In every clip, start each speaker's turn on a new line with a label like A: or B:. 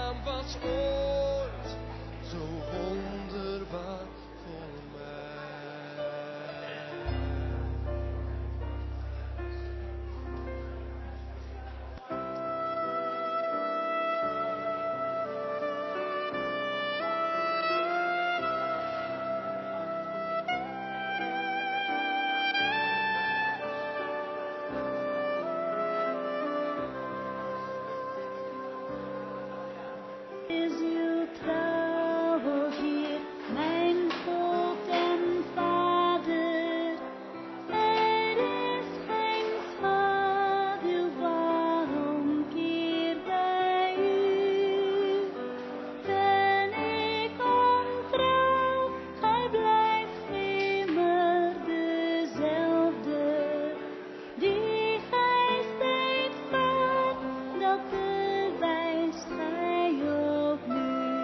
A: naam was ooit zo wonderbaar voor mij.
B: Is uw trouw, Heer, mijn God en Vader. Er is geen schaduw waarom keer bij u. Ben ik ontrouw, gij blijft immer dezelfde. Die gij steeds staat, dat bewijst gij opnieuw.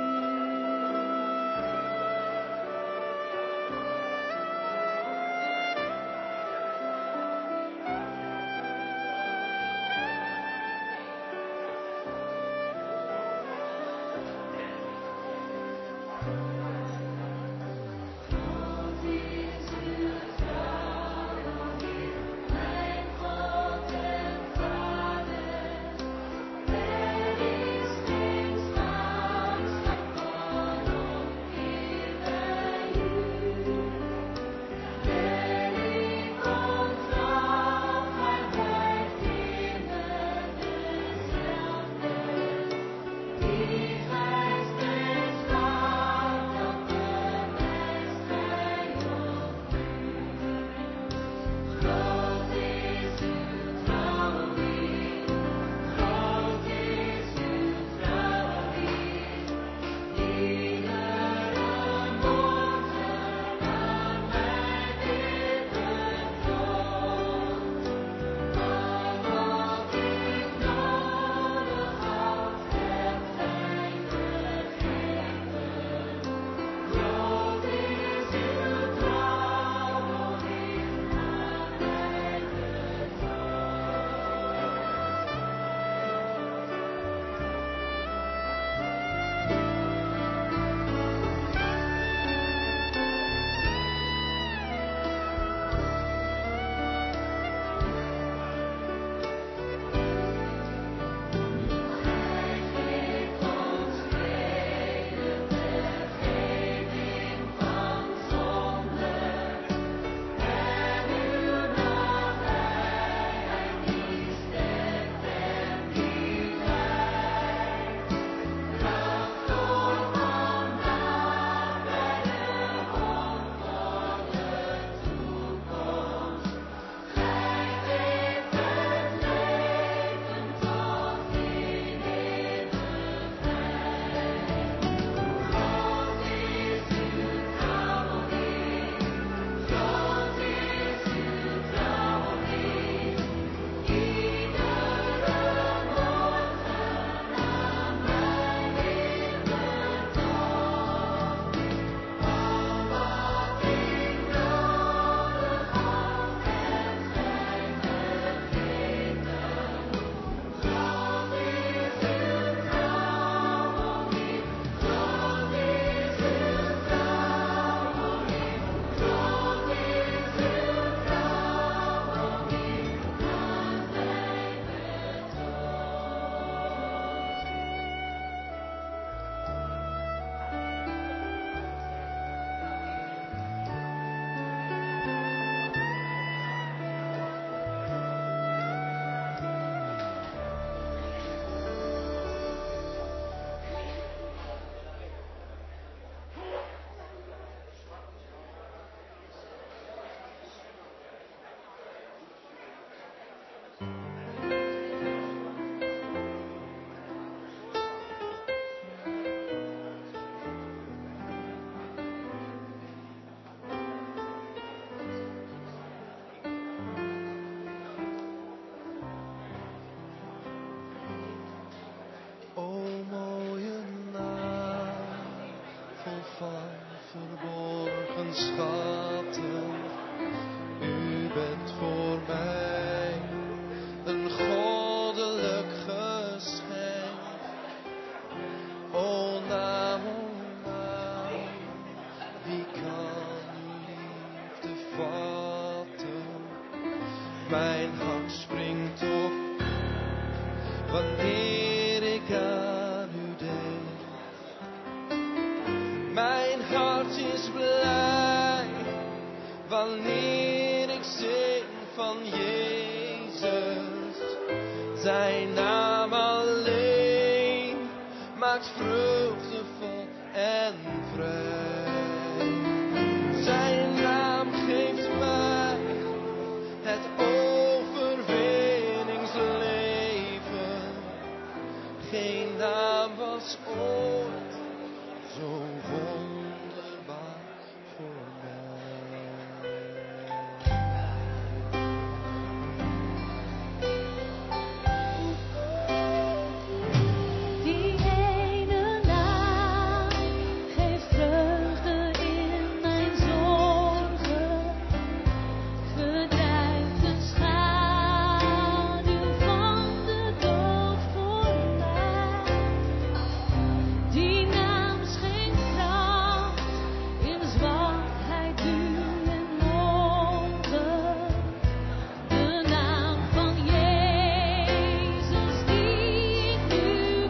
B: Groot is uw trouw, Heer, mijn God en Vader. Er is geen schaduw waarom keer bij u. Ben ik ontrouw, gij blijft immer dezelfde. Die gij steeds staat, dat bewijst gij opnieuw. Groot is uw trouw, Heer. Groot is uw trouw, Heer. Iedere morgen aan mij weer betoond. Al wat ik nodig had, hebt gij gegeven. Groot is uw trouw, Heer, aan mij Gij geeft ons vrede, vergeving van zonde en uw nabijheid die sterkt en die leidt. Kracht voor vandaag bij de hoopvolle toekomst. Gij geeft het leven tot in eeuwigheid. Groot is uw trouw, Heer. Groot is uw trouw, Heer. Iedere morgen aan mij weer betoond. Al wat ik nodig had, hebt gij gegeven. Groot is uw trouw, Heer. Groot is uw trouw, Heer. Groot is uw trouw, Heer, aan mij
A: O mooie naam, vol van verborgen schatten. U bent voor mij een goddelijk geschenk. hart is blij wanneer ik zing van Jezus. Zijn naam alleen maakt vreugdevol en vrij. Zijn naam geeft mij het overwinningsleven. Geen naam was ooit zo wonderbaar voor mij.
B: Die ene naam geeft vreugde in mijn zorgen, verdrijft de schaduw van de dood voor mij. Die naam schenkt kracht in zwakheid, duw en noden. De naam van Jezus die ik nu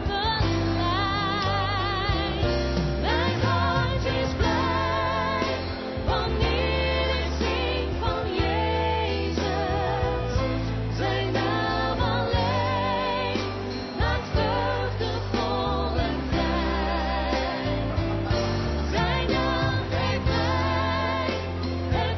B: belijd. Mijn hart is blij wanneer ik zing van Jezus. Zijn naam alleen maakt vreugdevol en vrij. Zijn naam geeft mij het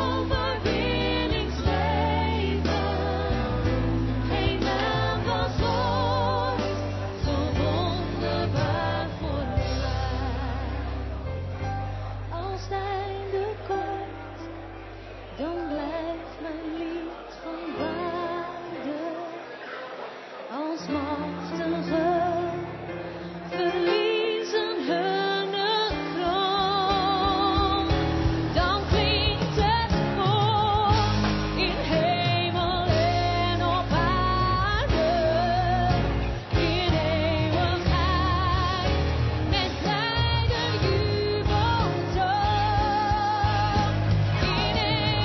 B: overwinningsleven. Geen naam was ooit zo wonderbaar voor mij. Als het einde komt, dan blijft mijn lied van waarde. Als machtigen verliezen hun kroon, dan klinkt het voor in hemel en op aarde, in eeuwigheid met blijde jubeltoon. In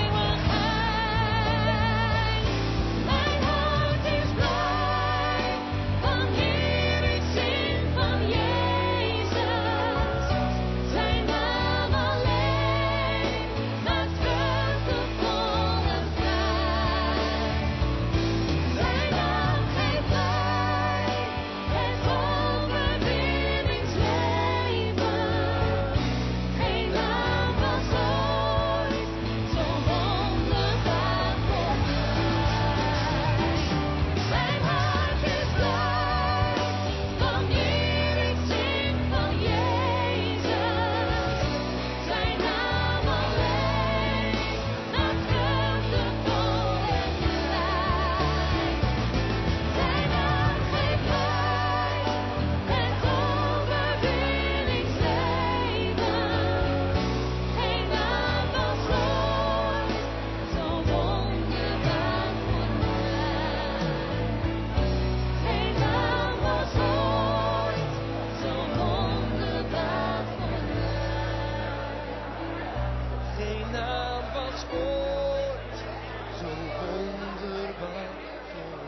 B: eeuwigheid, mijn hart is blij wanneer ik zing van Jezus. Zijn naam alleen maakt vreugdevol en vrij. Zijn naam geeft mij het overwinningsleven. Geen naam was ooit zo wonderbaar voor mij. Mijn hart is blij wanneer ik zing van Jezus. Zijn naam alleen maakt vreugdevol en vrij. Zijn naam geeft mij het overwinningsleven. Geen naam was ooit zo wonderbaar voor mij. Geen naam was ooit zo wonderbaar voor mij.
A: Geen naam was ooit zo wonderbaar voor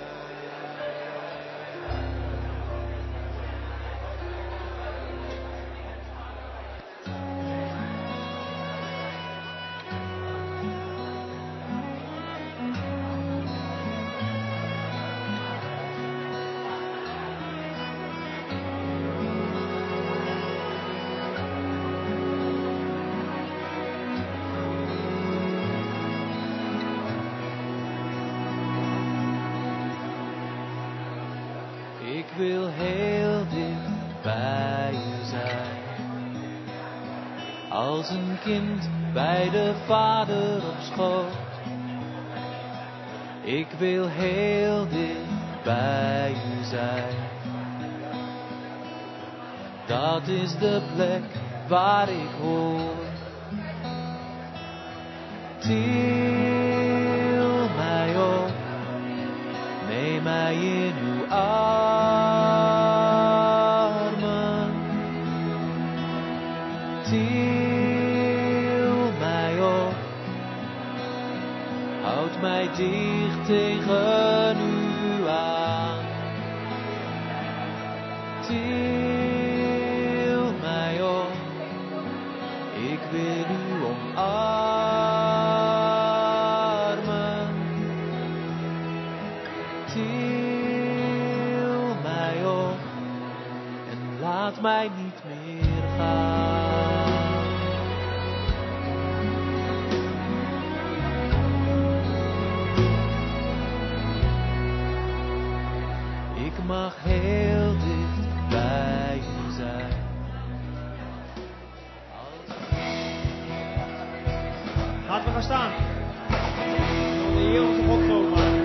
A: Ik wil heel dicht bij u zijn, als een kind bij de Vader op schoot. Ik wil heel dicht bij u zijn, dat is de plek waar ik hoor. Til mij op, neem mij in uw armen. Til mij op, houd mij dicht tegen u aan. Til mij op, laat mij niet meer gaan. Ik mag heel dicht bij u zijn.
C: Laten we gaan staan. We Heer onze God groot maken.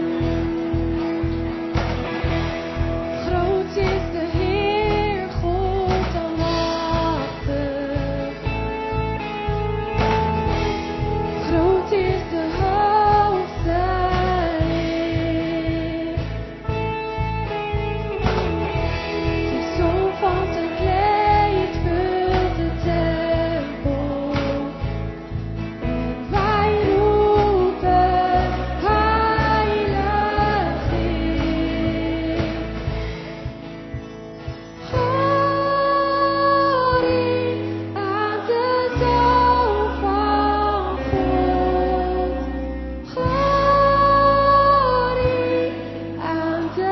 B: Groot is de Heer, God almachtig. Groot is de hoogste Heer. De zon van zijn kleed vult de tempel. En wij roepen, heilig Heer. Glorie aan de Zoon van God. Glorie aan de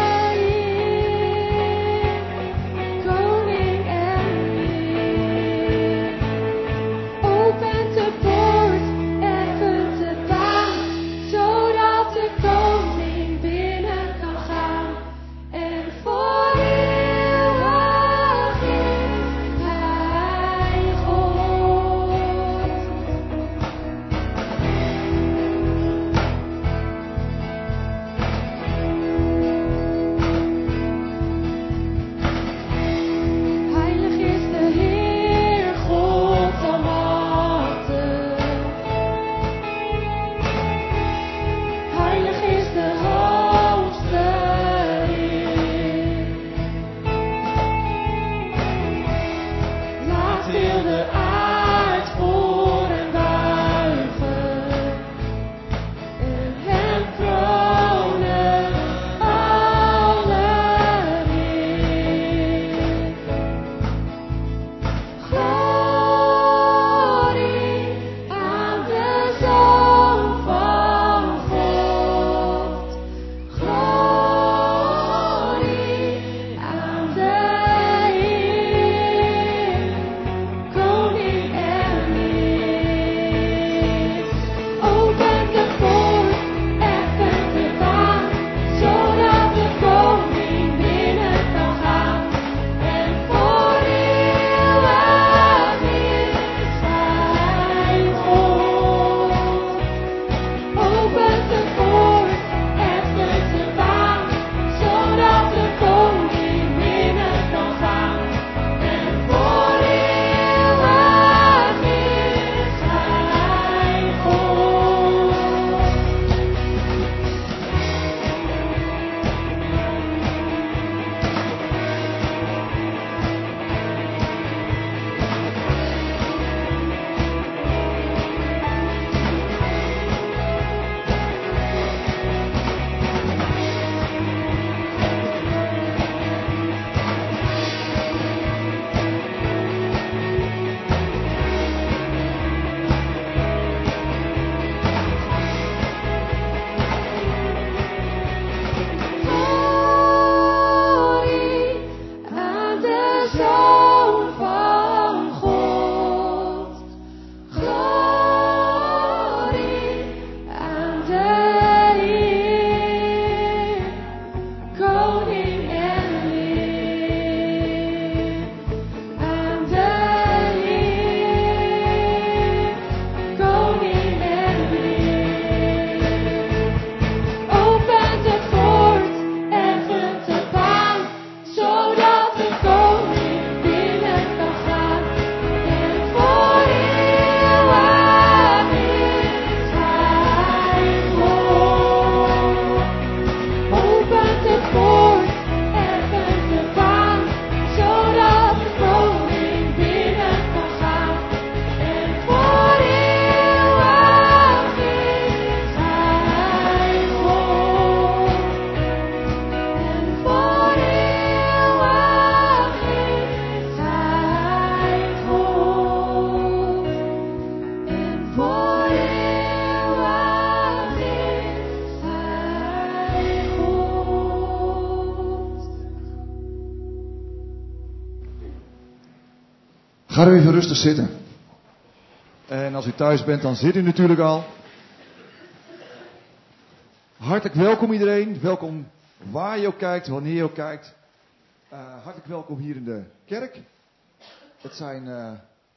B: Heer, Koning en Heer. Opent de poort, effent de baan, zodat de koning binnen kan gaan. En voor eeuwig is Hij God. Heilig is de Heer, God almachtig. Heilig is de hoogste Heer. Laat heel de aard voor hem buigen en hem kronen alle Heer. Glorie aan de Zoon van God. Glorie aan de Heer, Koning en Heer. Open de poort, effent de baan, zodat de koning binnen kan gaan. En voor eeuwig is Hij God. Opent de poort, effent de baan, zodat de koning binnen kan gaan. En voor eeuwig is Hij God. Glorie aan de Zoon van God. Glorie aan de Heer, Koning en Heer. Aan de Heer, Koning en Heer. Opent de poort, effent de baan, zodat de koning
D: Ga er even rustig zitten. En als u thuis bent, dan zit u natuurlijk al. Hartelijk welkom iedereen. Welkom waar je ook kijkt, wanneer je ook kijkt. Hartelijk welkom hier in de kerk. Het zijn,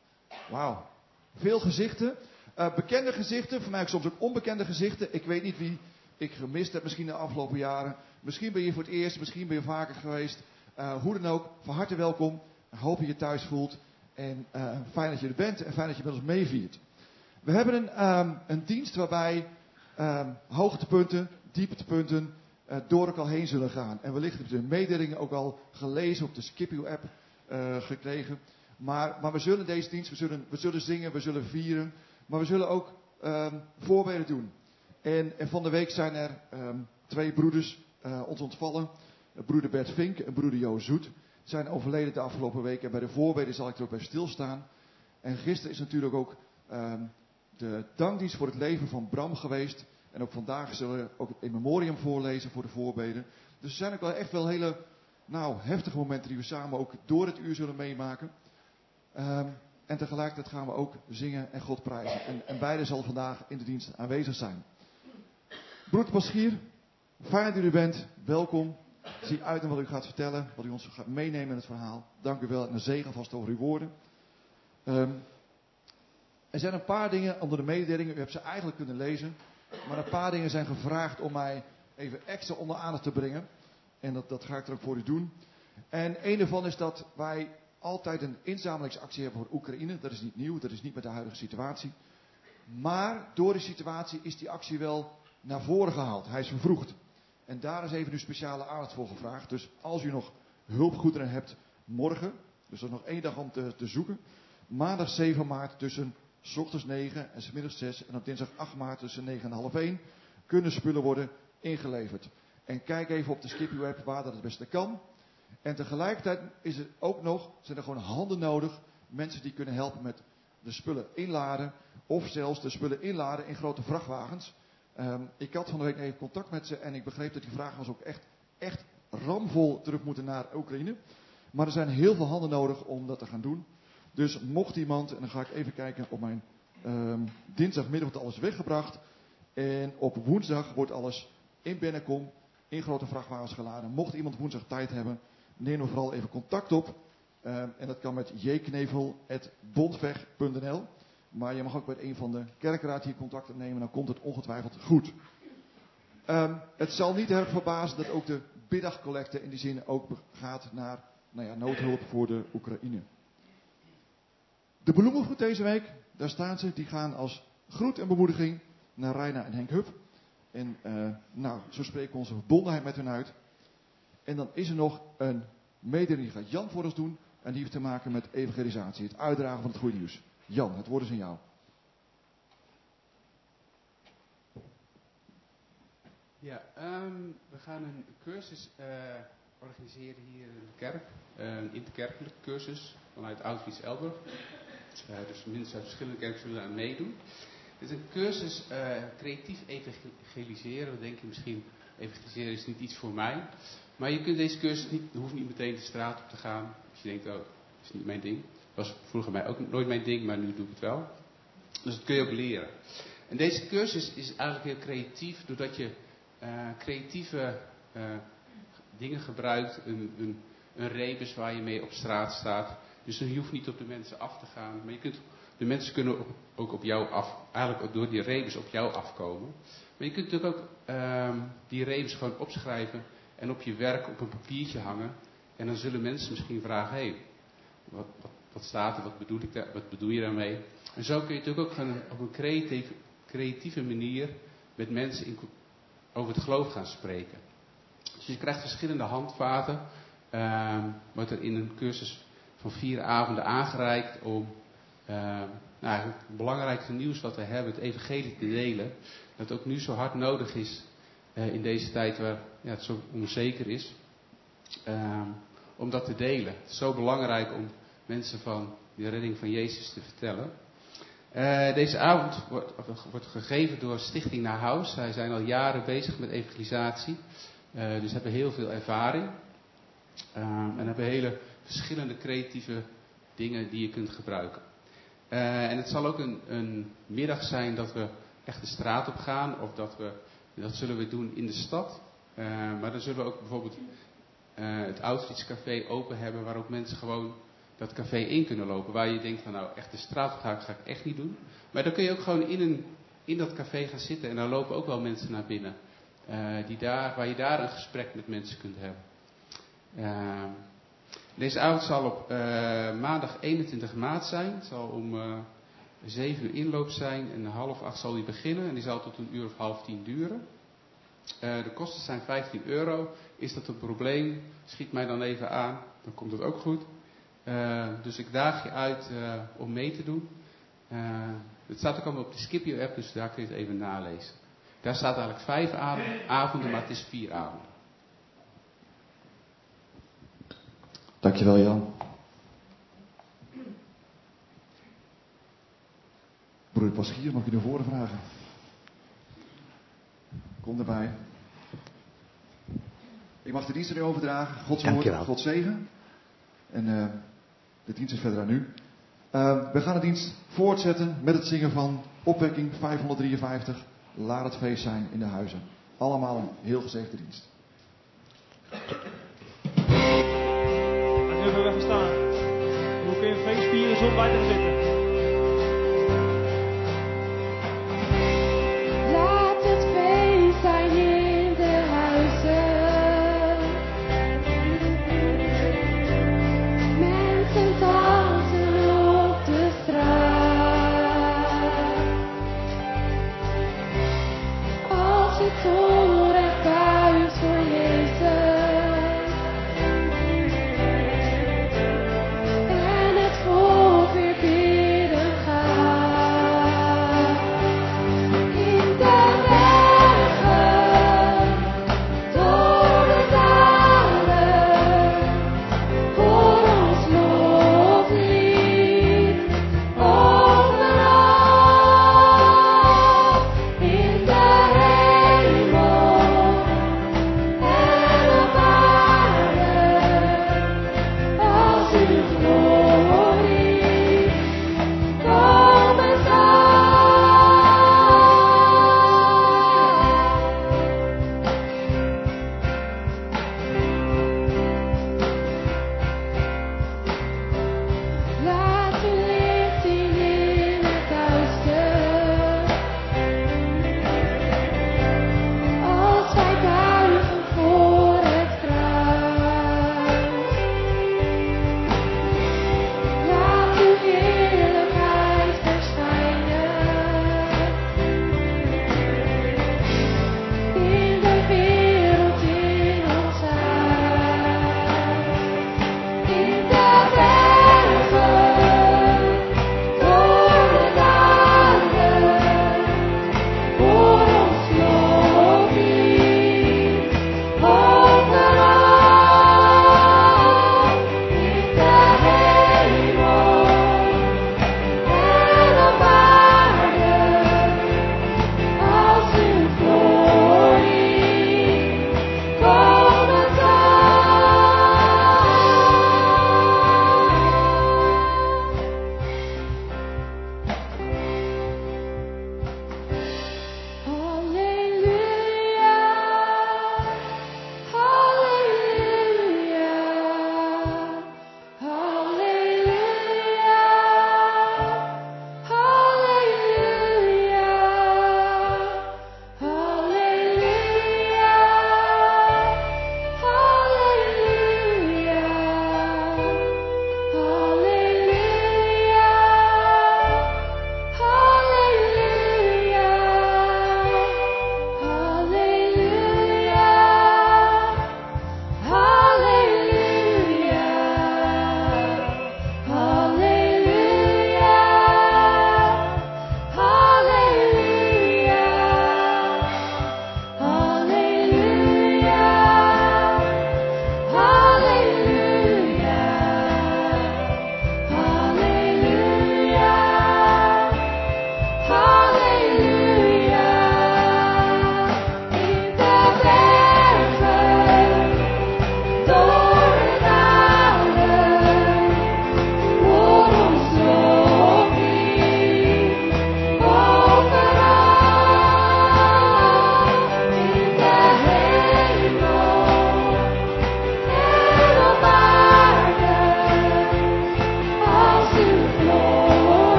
D: veel gezichten. Bekende gezichten, voor mij ook soms ook onbekende gezichten. Ik weet niet wie ik gemist heb misschien de afgelopen jaren. Misschien ben je voor het eerst, misschien ben je vaker geweest. Hoe dan ook, van harte welkom. Ik hoop dat je je thuis voelt. En fijn dat je er bent en fijn dat je met ons meeviert. We hebben een dienst waarbij hoogtepunten, dieptepunten door elkaar heen zullen gaan. En wellicht heb je de mededelingen ook al gelezen op de Skip-U-app gekregen. Maar we zullen deze dienst, we zullen zingen, we zullen vieren. Maar we zullen ook voorbeden doen. En van de week zijn er 2 broeders ons ontvallen. Broeder Bert Vink en broeder Jo Zoet. Zijn overleden de afgelopen week. En bij de voorbeden zal ik er ook bij stilstaan. En gisteren is natuurlijk ook de dankdienst voor het leven van Bram geweest. En ook vandaag zullen we ook het in memoriam voorlezen voor de voorbeden. Dus er zijn ook wel echt wel hele heftige momenten die we samen ook door het uur zullen meemaken. En tegelijkertijd gaan we ook zingen en God prijzen. En beide zal vandaag in de dienst aanwezig zijn. Broeder Paschier, fijn dat u er bent. Welkom. Zie uit naar wat u gaat vertellen, wat u ons gaat meenemen in het verhaal. Dank u wel en een zegen vast over uw woorden. Er zijn een paar dingen onder de mededelingen, u hebt ze eigenlijk kunnen lezen. Maar een paar dingen zijn gevraagd om mij even extra onder aandacht te brengen. En dat ga ik er ook voor u doen. En een daarvan is dat wij altijd een inzamelingsactie hebben voor Oekraïne. Dat is niet nieuw, dat is niet met de huidige situatie. Maar door de situatie is die actie wel naar voren gehaald. Hij is vervroegd. En daar is even nu speciale aandacht voor gevraagd. Dus als u nog hulpgoederen hebt morgen, dus dat is nog 1 dag om te zoeken. Maandag 7 maart tussen 's ochtends 9 en 's middags 6. En op dinsdag 8 maart tussen 9 en half 1 kunnen spullen worden ingeleverd. En kijk even op de Skip-U-app waar dat het beste kan. En tegelijkertijd zijn er gewoon handen nodig. Mensen die kunnen helpen met de spullen inladen. Of zelfs de spullen inladen in grote vrachtwagens. Ik had van de week even contact met ze. En ik begreep dat die vrachtwagens ook echt ramvol terug moeten naar Oekraïne. Maar er zijn heel veel handen nodig om dat te gaan doen. Dus mocht iemand, en dan ga ik even kijken op mijn dinsdagmiddag wordt alles weggebracht. En op woensdag wordt alles in Bennekom in grote vrachtwagens geladen. Mocht iemand woensdag tijd hebben, neem dan vooral even contact op. En dat kan met jknevel@bondweg.nl. Maar je mag ook met een van de kerkraad hier contact opnemen. Dan komt het ongetwijfeld goed. Het zal niet erg verbazen dat ook de biddagcollecte in die zin ook gaat naar noodhulp voor de Oekraïne. De bloemen voor deze week, daar staan ze. Die gaan als groet en bemoediging naar Reina en Henk Hup. En zo spreken we onze verbondenheid met hen uit. En dan is er nog een mededeling die gaat Jan voor ons doen. En die heeft te maken met evangelisatie. Het uitdragen van het goede nieuws. Jan, het woord is aan jou.
E: Ja, we gaan een cursus organiseren hier in de kerk. Een interkerkelijke cursus vanuit Auschwitz-Elburg. Dus mensen uit verschillende kerken zullen aan meedoen. Het is een cursus creatief evangeliseren. Dan denk je misschien, evangeliseren is niet iets voor mij. Maar je kunt deze cursus hoeft niet meteen de straat op te gaan. Als je denkt, dat is niet mijn ding. Dat was vroeger mij ook nooit mijn ding, maar nu doe ik het wel. Dus dat kun je ook leren. En deze cursus is eigenlijk heel creatief, doordat je creatieve dingen gebruikt. Een rebus waar je mee op straat staat. Dus je hoeft niet op de mensen af te gaan. Maar de mensen kunnen ook op jou af, eigenlijk ook door die rebus op jou afkomen. Maar je kunt natuurlijk ook die rebus gewoon opschrijven en op je werk op een papiertje hangen. En dan zullen mensen misschien vragen, hé, wat staat er, wat bedoel je daarmee? En zo kun je natuurlijk ook op een creatieve manier met mensen over het geloof gaan spreken. Dus je krijgt verschillende handvaten. Wordt er in een cursus van 4 avonden aangereikt om het belangrijkste nieuws wat we hebben, het evangelie te delen. Dat ook nu zo hard nodig is in deze tijd waar het zo onzeker is. Om dat te delen. Het is zo belangrijk om mensen van de redding van Jezus te vertellen. Deze avond wordt gegeven door Stichting Naar Huis. Zij zijn al jaren bezig met evangelisatie. Dus hebben heel veel ervaring. En hebben hele verschillende creatieve dingen die je kunt gebruiken. En het zal ook een middag zijn dat we echt de straat op gaan. Of dat zullen we doen in de stad. Maar dan zullen we ook bijvoorbeeld het Auschwitz-café open hebben. Waar ook mensen gewoon dat café in kunnen lopen. Waar je denkt van nou echt de straat op ga ik echt niet doen. Maar dan kun je ook gewoon in dat café gaan zitten. En dan lopen ook wel mensen naar binnen. Waar je daar een gesprek met mensen kunt hebben. Deze avond zal op maandag 21 maart zijn. Het zal om 7 uur inloop zijn en 7:30 zal die beginnen. En die zal tot 9:30 duren. De kosten zijn €15. Is dat een probleem? Schiet mij dan even aan. Dan komt het ook goed. Dus ik daag je uit om mee te doen. Het staat ook allemaal op de Scipio app, dus daar kun je het even nalezen. Daar staat eigenlijk 5 avonden, maar het is 4 avonden.
D: Dankjewel Jan. Broeder Paschier, mag ik u naar voren vragen? Kom erbij. Ik mag de dienst aan u overdragen. Gods woord, Gods zegen. En de dienst is verder aan u. We gaan de dienst voortzetten met het zingen van opwekking 553. Laat het feest zijn in de huizen. Allemaal een heel gezegende dienst.
C: En nu hebben we gestaan. Hoe kun je een feest vieren zonder bij te gaan zitten?
B: Laat het feest zijn in de huizen. Mensen dansen op de straat. Als het onrecht buigt voor Jezus. En het volk weer bidt.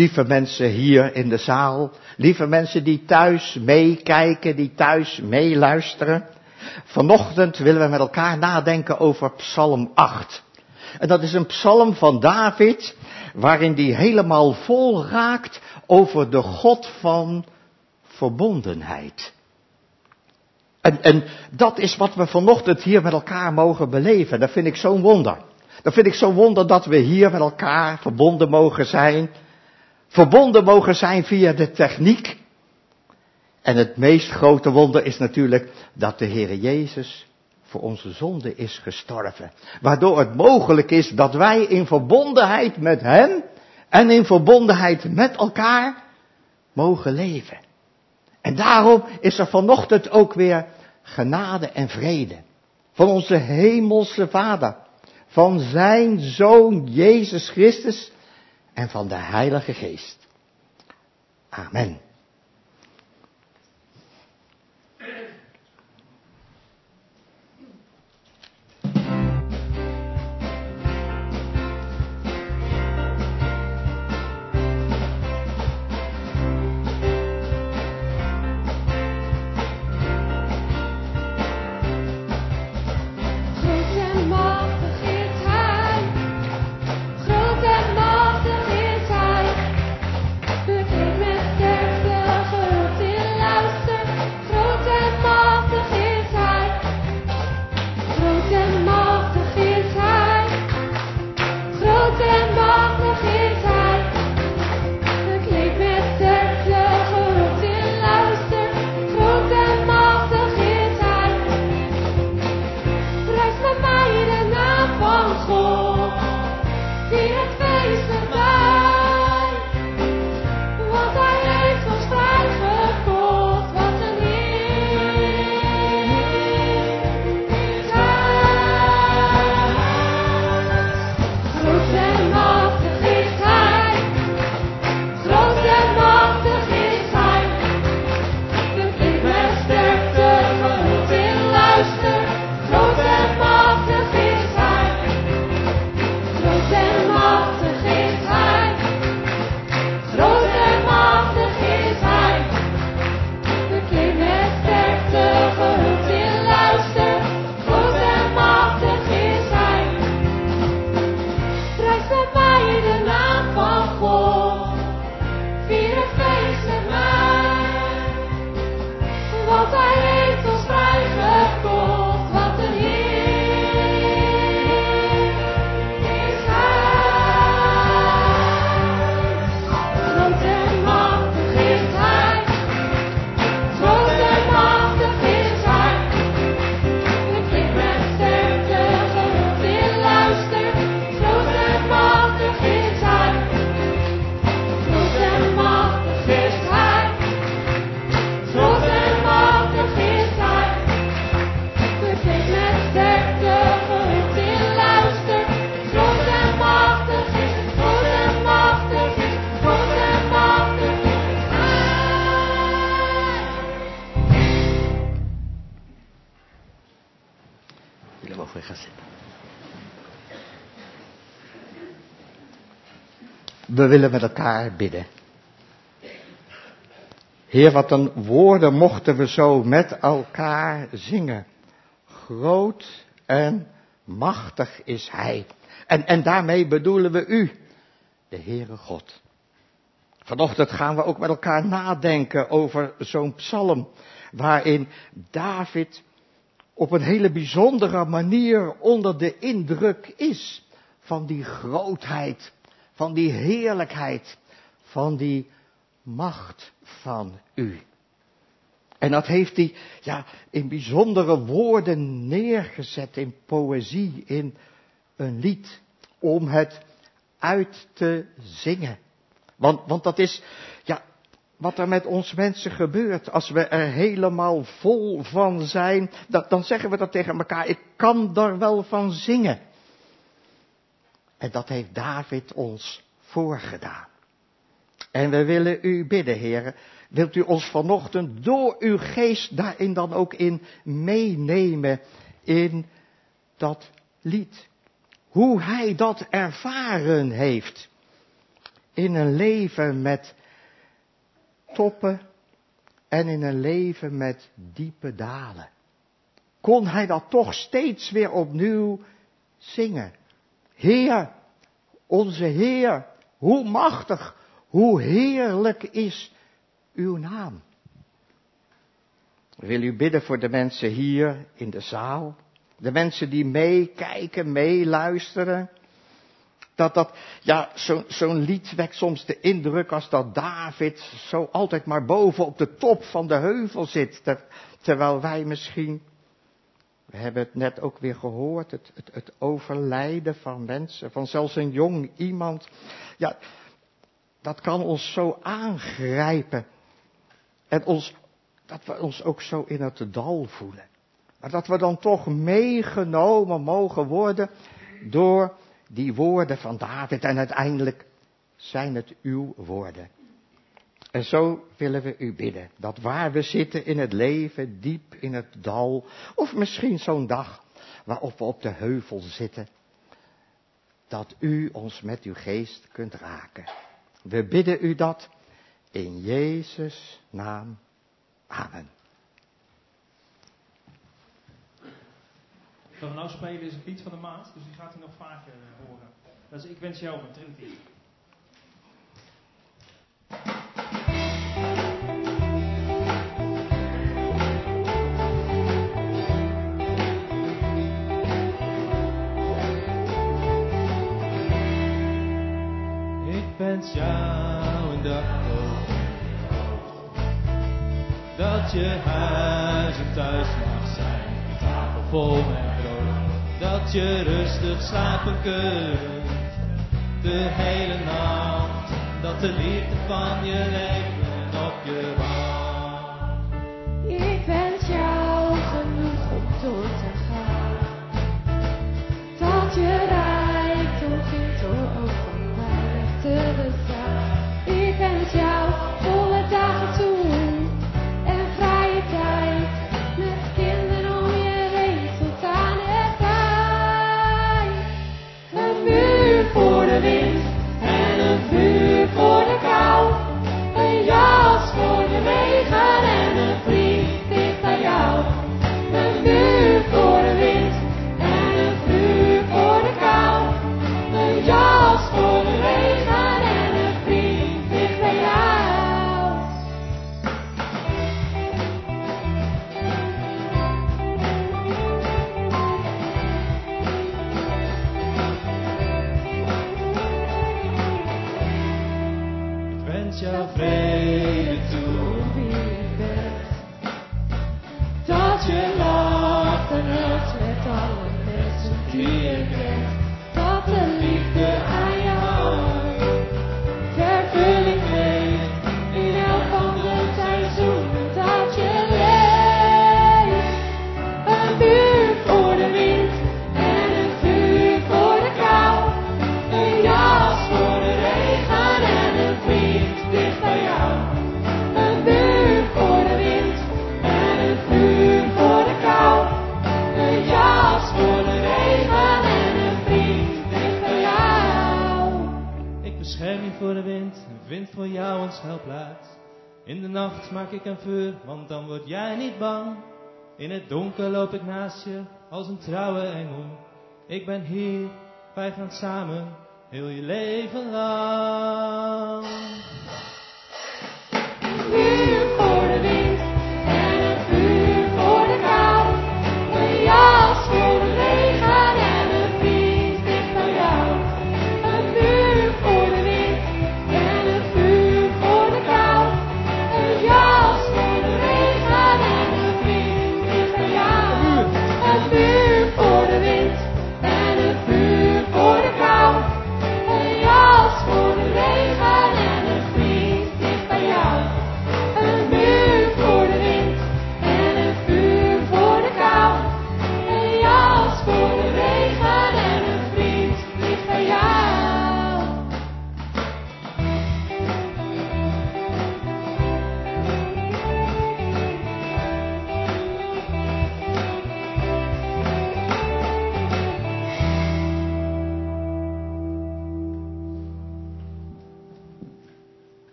F: lieve mensen hier in de zaal, lieve mensen die thuis meekijken, die thuis meeluisteren. Vanochtend willen we met elkaar nadenken over Psalm 8. En dat is een psalm van David, waarin hij helemaal vol raakt over de God van verbondenheid. En dat is wat we vanochtend hier met elkaar mogen beleven. Dat vind ik zo'n wonder. Dat vind ik zo'n wonder dat we hier met elkaar verbonden mogen zijn. Verbonden mogen zijn via de techniek. En het meest grote wonder is natuurlijk dat de Heere Jezus voor onze zonde is gestorven. Waardoor het mogelijk is dat wij in verbondenheid met Hem en in verbondenheid met elkaar mogen leven. En daarom is er vanochtend ook weer genade en vrede. Van onze hemelse Vader. Van zijn Zoon Jezus Christus. En van de Heilige Geest. Amen. We willen met elkaar bidden. Heer, wat een woorden mochten we zo met elkaar zingen. Groot en machtig is Hij. En daarmee bedoelen we U, de Heere God. Vanochtend gaan we ook met elkaar nadenken over zo'n psalm, waarin David op een hele bijzondere manier onder de indruk is van die grootheid, van die heerlijkheid, van die macht van U. En dat heeft hij in bijzondere woorden neergezet, in poëzie, in een lied, om het uit te zingen. Want dat is wat er met ons mensen gebeurt. Als we er helemaal vol van zijn, dan zeggen we dat tegen elkaar. Ik kan er wel van zingen. En dat heeft David ons voorgedaan. En we willen U bidden, Heere. Wilt U ons vanochtend door uw geest daarin dan ook in meenemen in dat lied. Hoe Hij dat ervaren heeft. in een leven met toppen en in een leven met diepe dalen. Kon hij dat toch steeds weer opnieuw zingen. Heer, onze Heer, hoe machtig, hoe heerlijk is uw naam. Wil u bidden voor de mensen hier in de zaal? De mensen die meekijken, meeluisteren. Zo'n lied wekt soms de indruk als dat David zo altijd maar boven op de top van de heuvel zit. Terwijl wij misschien, we hebben het net ook weer gehoord, het overlijden van mensen, van zelfs een jong iemand. Ja, dat kan ons zo aangrijpen. En dat we ons ook zo in het dal voelen. Maar dat we dan toch meegenomen mogen worden door die woorden van David. En uiteindelijk zijn het uw woorden. En zo willen we u bidden. Dat waar we zitten in het leven, diep in het dal. Of misschien zo'n dag waarop we op de heuvel zitten. Dat u ons met uw geest kunt raken. We bidden u dat in Jezus' naam. Amen.
C: Wat we nou spelen is een lied van de maand, dus die gaat u nog vaker horen. Dat is Ik Wens Jou van Trinity.
A: Ik wens jou een dag dat je huis en thuis mag zijn, tafel vol met brood, dat je rustig slapen kunt, de hele nacht, dat de liefde van je leven op je wacht.
B: Ik wens jou genoeg om door te gaan, dat je rijkdom vindt door overweilig te bestaan. Ik wens jou volle dagen toe. Met kinderen om je heen tot aan het eind. Een vuur voor de wind en een vuur voor de kou. Een jas voor de regen en een vriend dicht bij jou. Een vuur voor de wind en een vuur voor de kou. Een jas voor de regen en een vriend dicht bij jou.
A: Jouw vrede toe,
B: Wie je bent, dat je lacht en huilt met alle mensen die je kent, dat de liefde aan je hart vervulling geeft in elk van de seizoenen dat je leeft. Een vuur voor de wind en een vuur voor de kou, een jas voor de regen en een vriend dicht bij jou. Een vuur voor de wind en een vuur voor de kou. Een jas voor de regen en een vriend dicht bij jou.
A: ik bescherm je voor de wind en vind voor jou een schuilplaats. In de nacht maak ik een vuur, want dan word jij niet bang. In het donker loop ik naast je als een trouwe engel. Ik ben hier, wij gaan samen, heel je leven lang.
B: Een vuur voor de wind en een vuur voor de kou. Een jas voor de regen en een vriend dicht bij jou. Een vuur voor de wind en een vuur voor de kou. Een jas voor de regen en een vriend dicht bij jou. Een vuur voor de wind en een vuur voor de kou. Een jas voor de regen en een vriend dicht bij jou. Een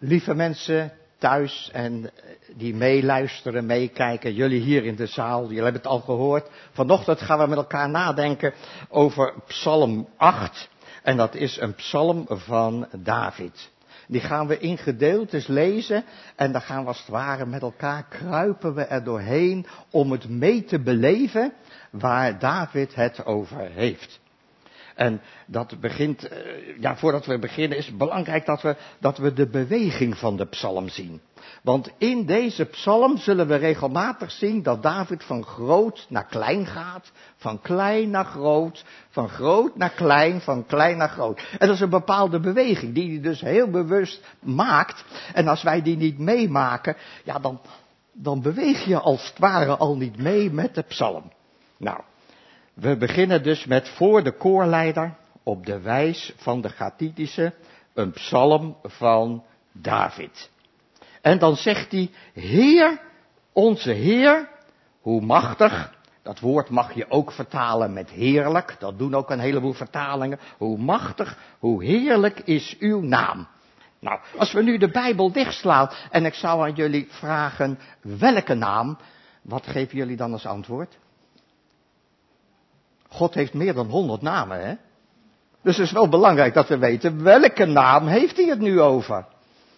F: Lieve mensen thuis en die meeluisteren, meekijken, jullie hier in de zaal, jullie hebben het al gehoord. Vanochtend gaan we met elkaar nadenken over Psalm 8. En dat is een psalm van David. Die gaan we in gedeeltes lezen en dan gaan we als het ware met elkaar kruipen we er doorheen om het mee te beleven waar David het over heeft. En dat begint, voordat we beginnen is het belangrijk dat we de beweging van de psalm zien. Want in deze psalm zullen we regelmatig zien dat David van groot naar klein gaat, van klein naar groot, van groot naar klein, van klein naar groot. En dat is een bepaalde beweging die hij dus heel bewust maakt. En als wij die niet meemaken, dan beweeg je als het ware al niet mee met de psalm. Nou, we beginnen dus met voor de koorleider op de wijs van de Chatitische, een psalm van David. En dan zegt hij, Heer, onze Heer, hoe machtig, dat woord mag je ook vertalen met heerlijk, dat doen ook een heleboel vertalingen, hoe machtig, hoe heerlijk is uw naam. Nou, als we nu de Bijbel dichtslaan en ik zou aan jullie vragen, welke naam, wat geven jullie dan als antwoord? God heeft meer dan 100 namen, hè? Dus het is wel belangrijk dat we weten, welke naam heeft hij het nu over?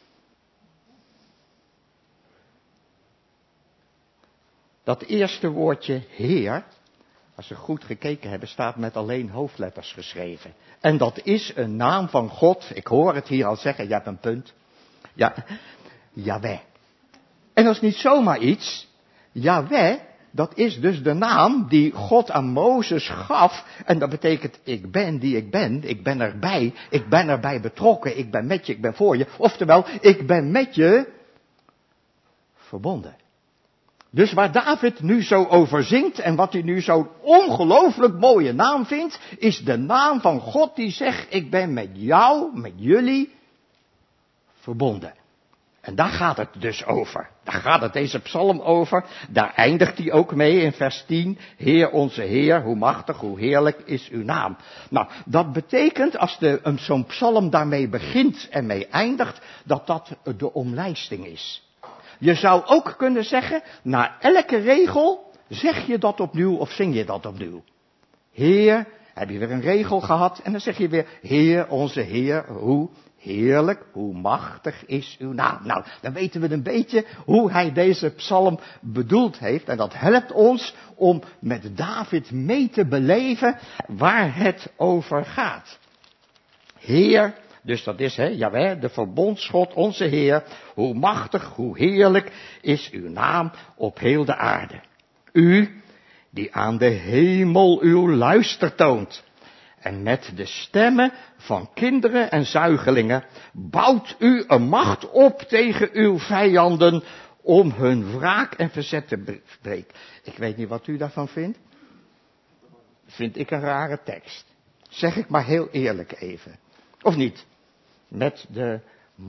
F: Dat eerste woordje Heer, als we goed gekeken hebben, staat met alleen hoofdletters geschreven. En dat is een naam van God. Ik hoor het hier al zeggen, je hebt een punt. Ja, Yahweh. En dat is niet zomaar iets. Yahweh, dat is dus de naam die God aan Mozes gaf. En dat betekent, ik ben die ik ben erbij, ik ben erbij betrokken, ik ben met je, ik ben voor je. Oftewel, ik ben met je verbonden. Dus waar David nu zo over zingt en wat hij nu zo'n ongelooflijk mooie naam vindt, is de naam van God die zegt, ik ben met jou, met jullie verbonden. En daar gaat het dus over. Daar gaat het deze psalm over. Daar eindigt hij ook mee in vers 10. Heer onze Heer, hoe machtig, hoe heerlijk is uw naam. Nou, dat betekent als zo'n psalm daarmee begint en mee eindigt, dat de omlijsting is. Je zou ook kunnen zeggen, na elke regel zeg je dat opnieuw of zing je dat opnieuw. Heer, heb je weer een regel gehad en dan zeg je weer, Heer, onze Heer, hoe heerlijk, hoe machtig is uw naam. Nou, dan weten we een beetje hoe hij deze psalm bedoeld heeft. En dat helpt ons om met David mee te beleven waar het over gaat. Heer, dus dat is, Jaweh, de verbondsgod, onze Heer, hoe machtig, hoe heerlijk is uw naam op heel de aarde. U, die aan de hemel uw luister toont. En met de stemmen van kinderen en zuigelingen bouwt u een macht op tegen uw vijanden om hun wraak en verzet te breken. Ik weet niet wat u daarvan vindt. Vind ik een rare tekst. Zeg ik maar heel eerlijk even. Of niet? Met de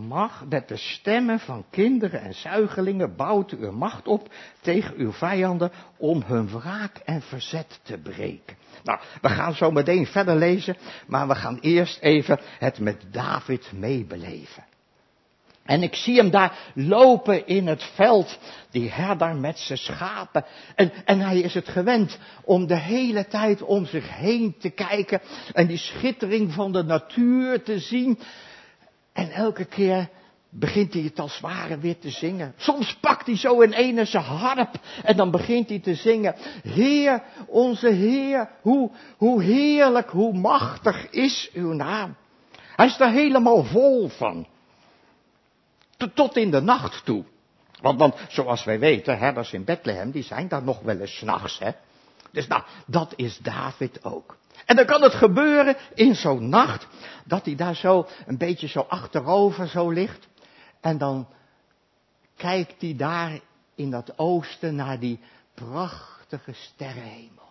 F: stemmen van kinderen en zuigelingen bouwt u een macht op tegen uw vijanden om hun wraak en verzet te breken. Nou, we gaan zo meteen verder lezen, maar we gaan eerst even het met David meebeleven. En ik zie hem daar lopen in het veld, die herder met zijn schapen. En hij is het gewend om de hele tijd om zich heen te kijken en die schittering van de natuur te zien. En elke keer begint hij het als het ware weer te zingen. Soms pakt hij zo in ene zijn harp en dan begint hij te zingen. Heer, onze Heer, hoe heerlijk, hoe machtig is uw naam. Hij is er helemaal vol van. Tot in de nacht toe. Want zoals wij weten, herders in Bethlehem, die zijn daar nog wel eens 's nachts, hè. Dus nou, dat is David ook. En dan kan het gebeuren in zo'n nacht, dat hij daar zo een beetje zo achterover zo ligt. En dan kijkt hij daar in dat oosten naar die prachtige sterrenhemel.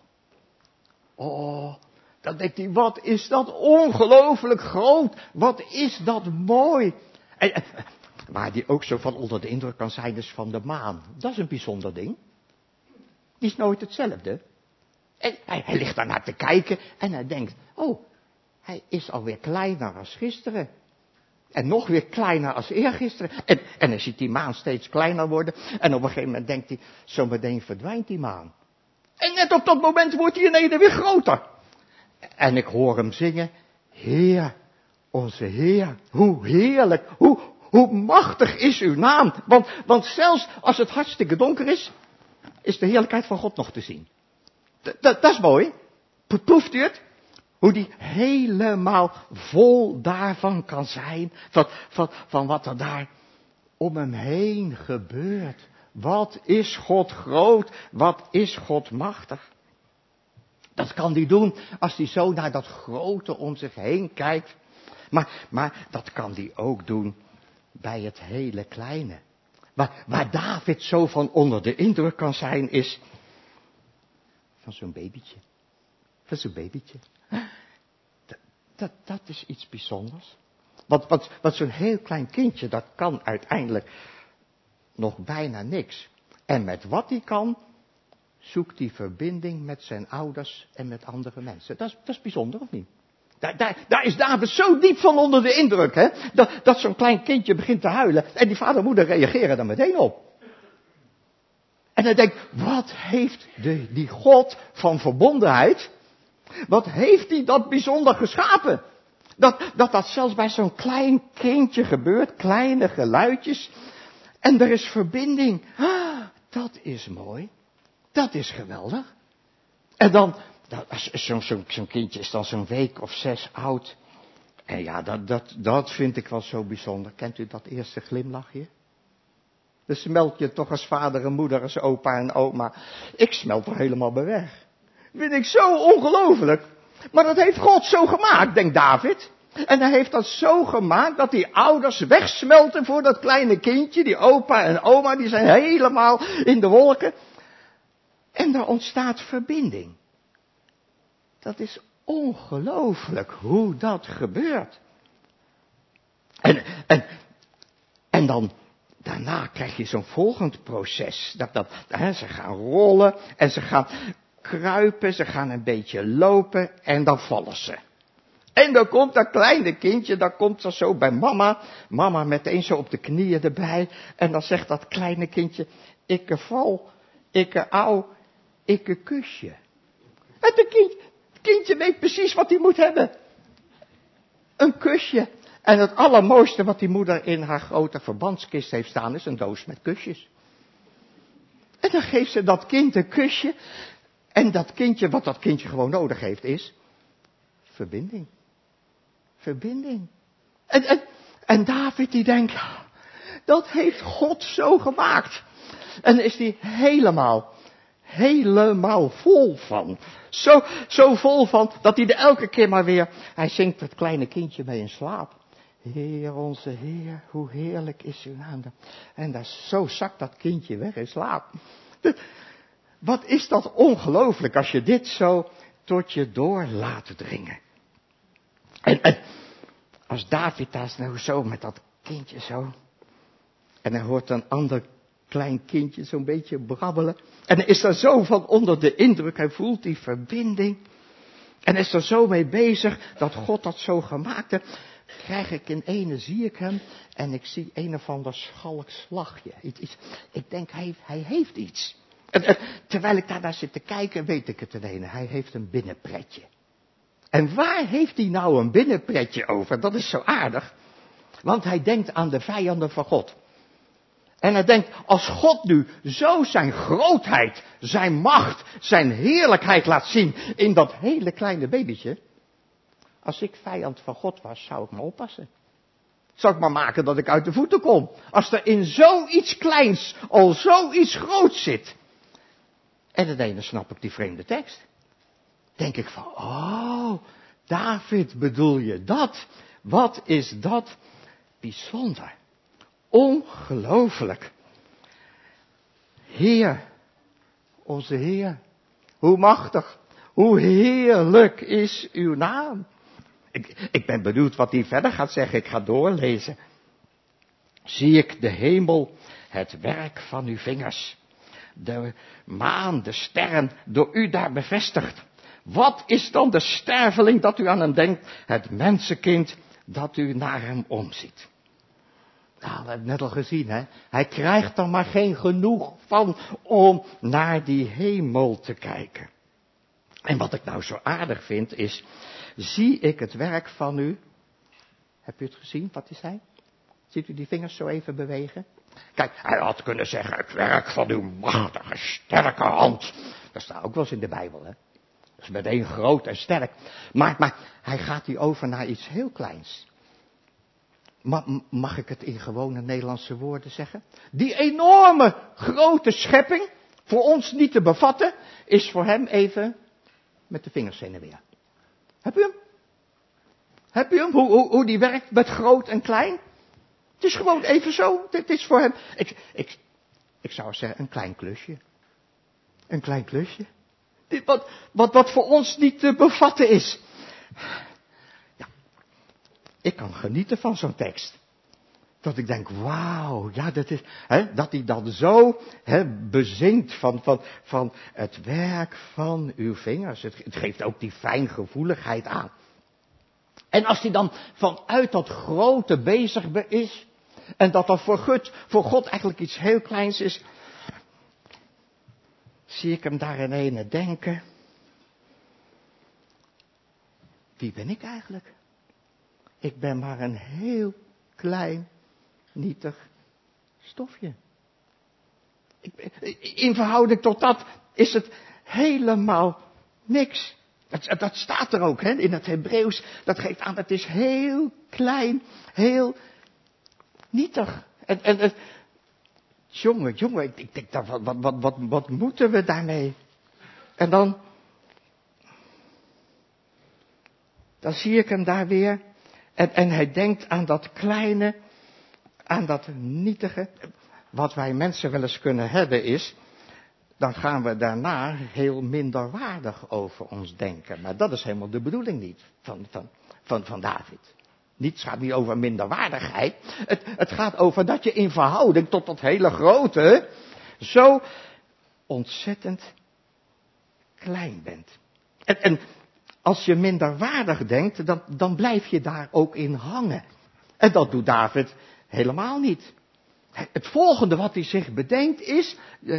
F: Oh, dan denkt hij, wat is dat ongelooflijk groot. Wat is dat mooi. En waar hij ook zo van onder de indruk kan zijn is van de maan. Dat is een bijzonder ding. Die is nooit hetzelfde. En hij ligt daar naar te kijken en hij denkt, oh, hij is alweer kleiner als gisteren. En nog weer kleiner als eergisteren. En dan ziet die maan steeds kleiner worden. En op een gegeven moment denkt hij, zometeen verdwijnt die maan. En net op dat moment wordt hij ineens weer groter. En ik hoor hem zingen, Heer, onze Heer, hoe heerlijk, hoe machtig is uw naam. Want zelfs als het hartstikke donker is de heerlijkheid van God nog te zien. Dat is mooi. Proeft u het? Hoe die helemaal vol daarvan kan zijn. Van wat er daar om hem heen gebeurt. Wat is God groot? Wat is God machtig? Dat kan hij doen als hij zo naar dat grote om zich heen kijkt. Maar dat kan hij ook doen bij het hele kleine. Waar David zo van onder de indruk kan zijn is van zo'n babytje. Van zo'n babytje. Dat is iets bijzonders. Want zo'n heel klein kindje, dat kan uiteindelijk nog bijna niks. En met wat hij kan, zoekt hij verbinding met zijn ouders en met andere mensen. Dat is bijzonder, of niet? Daar is David zo diep van onder de indruk, hè? Dat zo'n klein kindje begint te huilen. En die vader en moeder reageren daar meteen op. En hij denkt, wat heeft die God van verbondenheid, wat heeft hij dat bijzonder geschapen? Dat zelfs bij zo'n klein kindje gebeurt, kleine geluidjes. En er is verbinding. Dat is mooi. Dat is geweldig. En dan, zo'n kindje is dan zo'n week of 6 oud. En ja, dat vind ik wel zo bijzonder. Kent u dat eerste glimlachje? Dan smelt je toch als vader en moeder, als opa en oma. Ik smelt er helemaal bij weg. Vind ik zo ongelooflijk. Maar dat heeft God zo gemaakt, denkt David. En hij heeft dat zo gemaakt dat die ouders wegsmelten voor dat kleine kindje. Die opa en oma, die zijn helemaal in de wolken. En er ontstaat verbinding. Dat is ongelooflijk hoe dat gebeurt. En dan, daarna krijg je zo'n volgend proces. Ze gaan rollen en ze gaan kruipen, ze gaan een beetje lopen en dan vallen ze. En dan komt dat kleine kindje, dan komt er zo bij mama. Mama meteen zo op de knieën erbij. En dan zegt dat kleine kindje, ik val, ik au, ik kusje. En het kindje weet precies wat hij moet hebben. Een kusje. En het allermooiste wat die moeder in haar grote verbandskist heeft staan is een doos met kusjes. En dan geeft ze dat kind een kusje. En dat kindje, wat dat kindje gewoon nodig heeft, is verbinding. Verbinding. En David die denkt, dat heeft God zo gemaakt. En daar is hij helemaal vol van. Zo vol van, dat hij er elke keer maar weer, hij zingt het kleine kindje mee in slaap. Heer, onze Heer, hoe heerlijk is uw naam. En zo zakt dat kindje weg in slaap. Wat is dat ongelooflijk als je dit zo tot je door laat dringen. En als David daar nou zo met dat kindje zo. En hij hoort een ander klein kindje zo'n beetje brabbelen. En hij is daar zo van onder de indruk. Hij voelt die verbinding. En is er zo mee bezig dat God dat zo gemaakt heeft. Krijg ik in ene, zie ik hem. En ik zie een of ander schalks lachje. Ik denk, hij heeft iets. Terwijl ik daar naar zit te kijken, weet ik het ten ene. Hij heeft een binnenpretje. En waar heeft hij nou een binnenpretje over? Dat is zo aardig. Want hij denkt aan de vijanden van God. En hij denkt, als God nu zo zijn grootheid, zijn macht, zijn heerlijkheid laat zien in dat hele kleine babytje. Als ik vijand van God was, zou ik me oppassen. Zou ik maar maken dat ik uit de voeten kom. Als er in zoiets kleins al zoiets groots zit. En ineens snap ik die vreemde tekst. Denk ik van, oh, David, bedoel je dat? Wat is dat bijzonder. Ongelooflijk. Heer, onze Heer, hoe machtig, hoe heerlijk is uw naam. Ik ben benieuwd wat hij verder gaat zeggen. Ik ga doorlezen. Zie ik de hemel, het werk van uw vingers. De maan, de sterren, door u daar bevestigd. Wat is dan de sterveling dat u aan hem denkt? Het mensenkind dat u naar hem omziet. Nou, we hebben het net al gezien, hè. Hij krijgt er maar geen genoeg van om naar die hemel te kijken. En wat ik nou zo aardig vind is, zie ik het werk van u. Heb u het gezien, wat hij zei? Ziet u die vingers zo even bewegen? Kijk, hij had kunnen zeggen, het werk van uw machtige, sterke hand. Dat staat ook wel eens in de Bijbel, hè. Dat is meteen groot en sterk. Maar hij gaat hier over naar iets heel kleins. Mag ik het in gewone Nederlandse woorden zeggen? Die enorme grote schepping, voor ons niet te bevatten, is voor hem even met de vingers heen en weer. Heb u hem? Heb u hem? Hoe die werkt met groot en klein? Het is gewoon even zo. Het is voor hem. Ik zou zeggen, een klein klusje. Een klein klusje. Wat voor ons niet te bevatten is. Ja, ik kan genieten van zo'n tekst. Dat ik denk, wauw, ja, dat is, dat hij dan zo bezingt van het werk van uw vingers. Het geeft ook die fijngevoeligheid aan. En als hij dan vanuit dat grote bezig is, en dat dat voor God eigenlijk iets heel kleins is, zie ik hem daar in ene denken. Wie ben ik eigenlijk? Ik ben maar een heel klein, nietig stofje. In verhouding tot dat is het helemaal niks. Dat staat er ook, hè, in het Hebreeuws. Dat geeft aan, het is heel klein, heel nietig. Jongen, ik denk, wat moeten we daarmee? En dan zie ik hem daar weer. En hij denkt aan dat kleine, aan dat nietige. Wat wij mensen wel eens kunnen hebben is, dan gaan we daarna heel minderwaardig over ons denken. Maar dat is helemaal de bedoeling niet van David. Het gaat niet over minderwaardigheid. Het gaat over dat je in verhouding tot dat hele grote zo ontzettend klein bent. En als je minderwaardig denkt, dan blijf je daar ook in hangen. En dat doet David helemaal niet. Het volgende wat hij zich bedenkt is,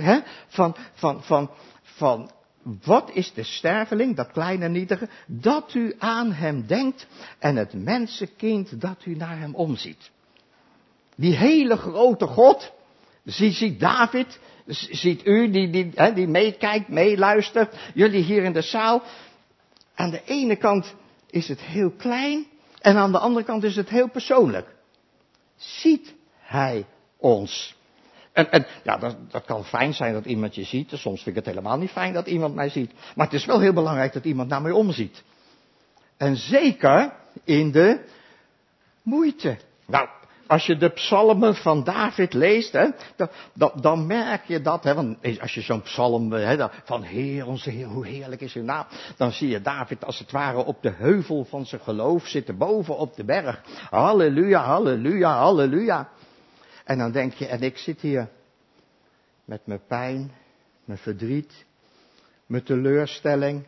F: van wat is de sterveling, dat kleine nietige, dat u aan hem denkt en het mensenkind dat u naar hem omziet. Die hele grote God, ziet David, ziet u die meekijkt, meeluistert, jullie hier in de zaal. Aan de ene kant is het heel klein en aan de andere kant is het heel persoonlijk. Ziet hij ons? En ja, dat kan fijn zijn dat iemand je ziet. Soms vind ik het helemaal niet fijn dat iemand mij ziet. Maar het is wel heel belangrijk dat iemand naar mij omziet. En zeker in de moeite. Nou, als je de psalmen van David leest, dan merk je dat. Want als je zo'n psalm, van Heer, onze Heer, hoe heerlijk is uw naam. Dan zie je David als het ware op de heuvel van zijn geloof zitten, boven op de berg. Halleluja, halleluja, halleluja. En dan denk je, en ik zit hier met mijn pijn, mijn verdriet, mijn teleurstelling,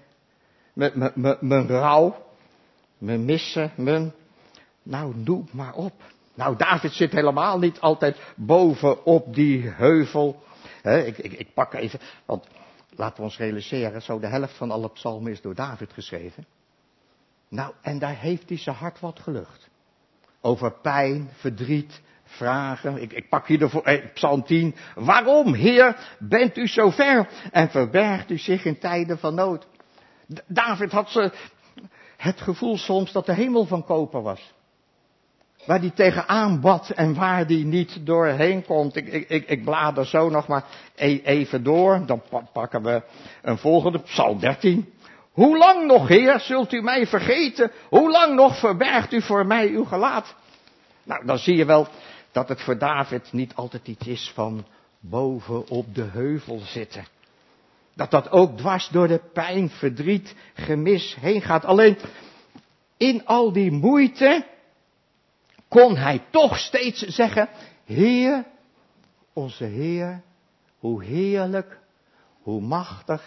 F: mijn rouw, mijn missen, nou, noem maar op. Nou, David zit helemaal niet altijd boven op die heuvel. Ik pak even, want laten we ons realiseren, zo de helft van alle psalmen is door David geschreven. Nou, en daar heeft hij zijn hart wat gelucht. Over pijn, verdriet, vragen. Ik pak hier Psalm 10. Waarom, Heer, bent u zo ver en verbergt u zich in tijden van nood? David had het gevoel soms dat de hemel van koper was. Waar die tegenaan bad en waar die niet doorheen komt. Ik blader zo nog maar even door. Dan pakken we een volgende, Psalm 13. Hoe lang nog, Heer, zult u mij vergeten? Hoe lang nog verbergt u voor mij uw gelaat? Nou, dan zie je wel dat het voor David niet altijd iets is van boven op de heuvel zitten. Dat ook dwars door de pijn, verdriet, gemis heen gaat. Alleen in al die moeite kon hij toch steeds zeggen, Heer, onze Heer, hoe heerlijk, hoe machtig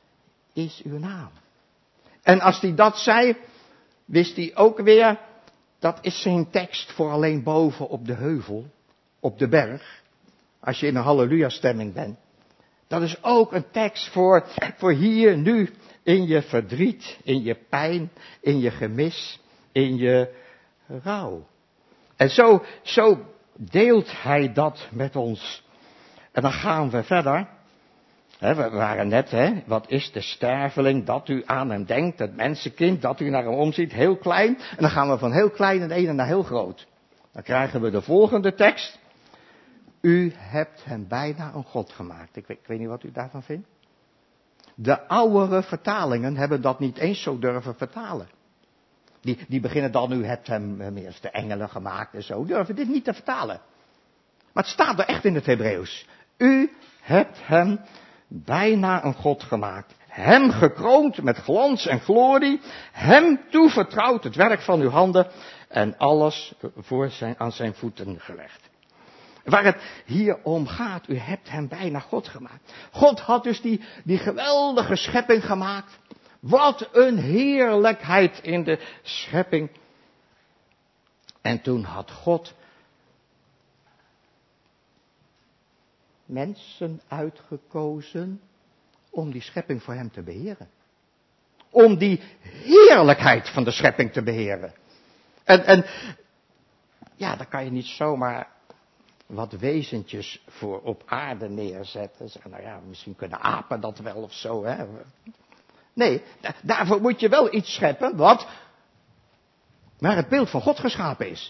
F: is uw naam. En als hij dat zei, wist hij ook weer dat is geen tekst voor alleen boven op de heuvel, op de berg, als je in een halleluja-stemming bent. Dat is ook een tekst voor hier, nu, in je verdriet, in je pijn, in je gemis, in je rouw. En zo deelt hij dat met ons. En dan gaan we verder. We waren net, wat is de sterveling dat u aan hem denkt, het mensenkind dat u naar hem omziet, heel klein. En dan gaan we van heel klein in ene naar heel groot. Dan krijgen we de volgende tekst. U hebt hem bijna een God gemaakt. Ik weet niet wat u daarvan vindt. De oudere vertalingen hebben dat niet eens zo durven vertalen. Die beginnen dan, u hebt hem eerst de engelen gemaakt en zo. Durven dit niet te vertalen. Maar het staat er echt in het Hebreeuws. U hebt hem bijna een God gemaakt. Hem gekroond met glans en glorie. Hem toevertrouwd het werk van uw handen. En alles aan zijn voeten gelegd. Waar het hier om gaat, u hebt hem bijna God gemaakt. God had dus die geweldige schepping gemaakt. Wat een heerlijkheid in de schepping. En toen had God mensen uitgekozen om die schepping voor hem te beheren. Om die heerlijkheid van de schepping te beheren. En ja, daar kan je niet zomaar wat wezentjes voor op aarde neerzetten. Zeggen, nou ja, misschien kunnen apen dat wel of zo. Hè? Nee, daarvoor moet je wel iets scheppen wat naar het beeld van God geschapen is.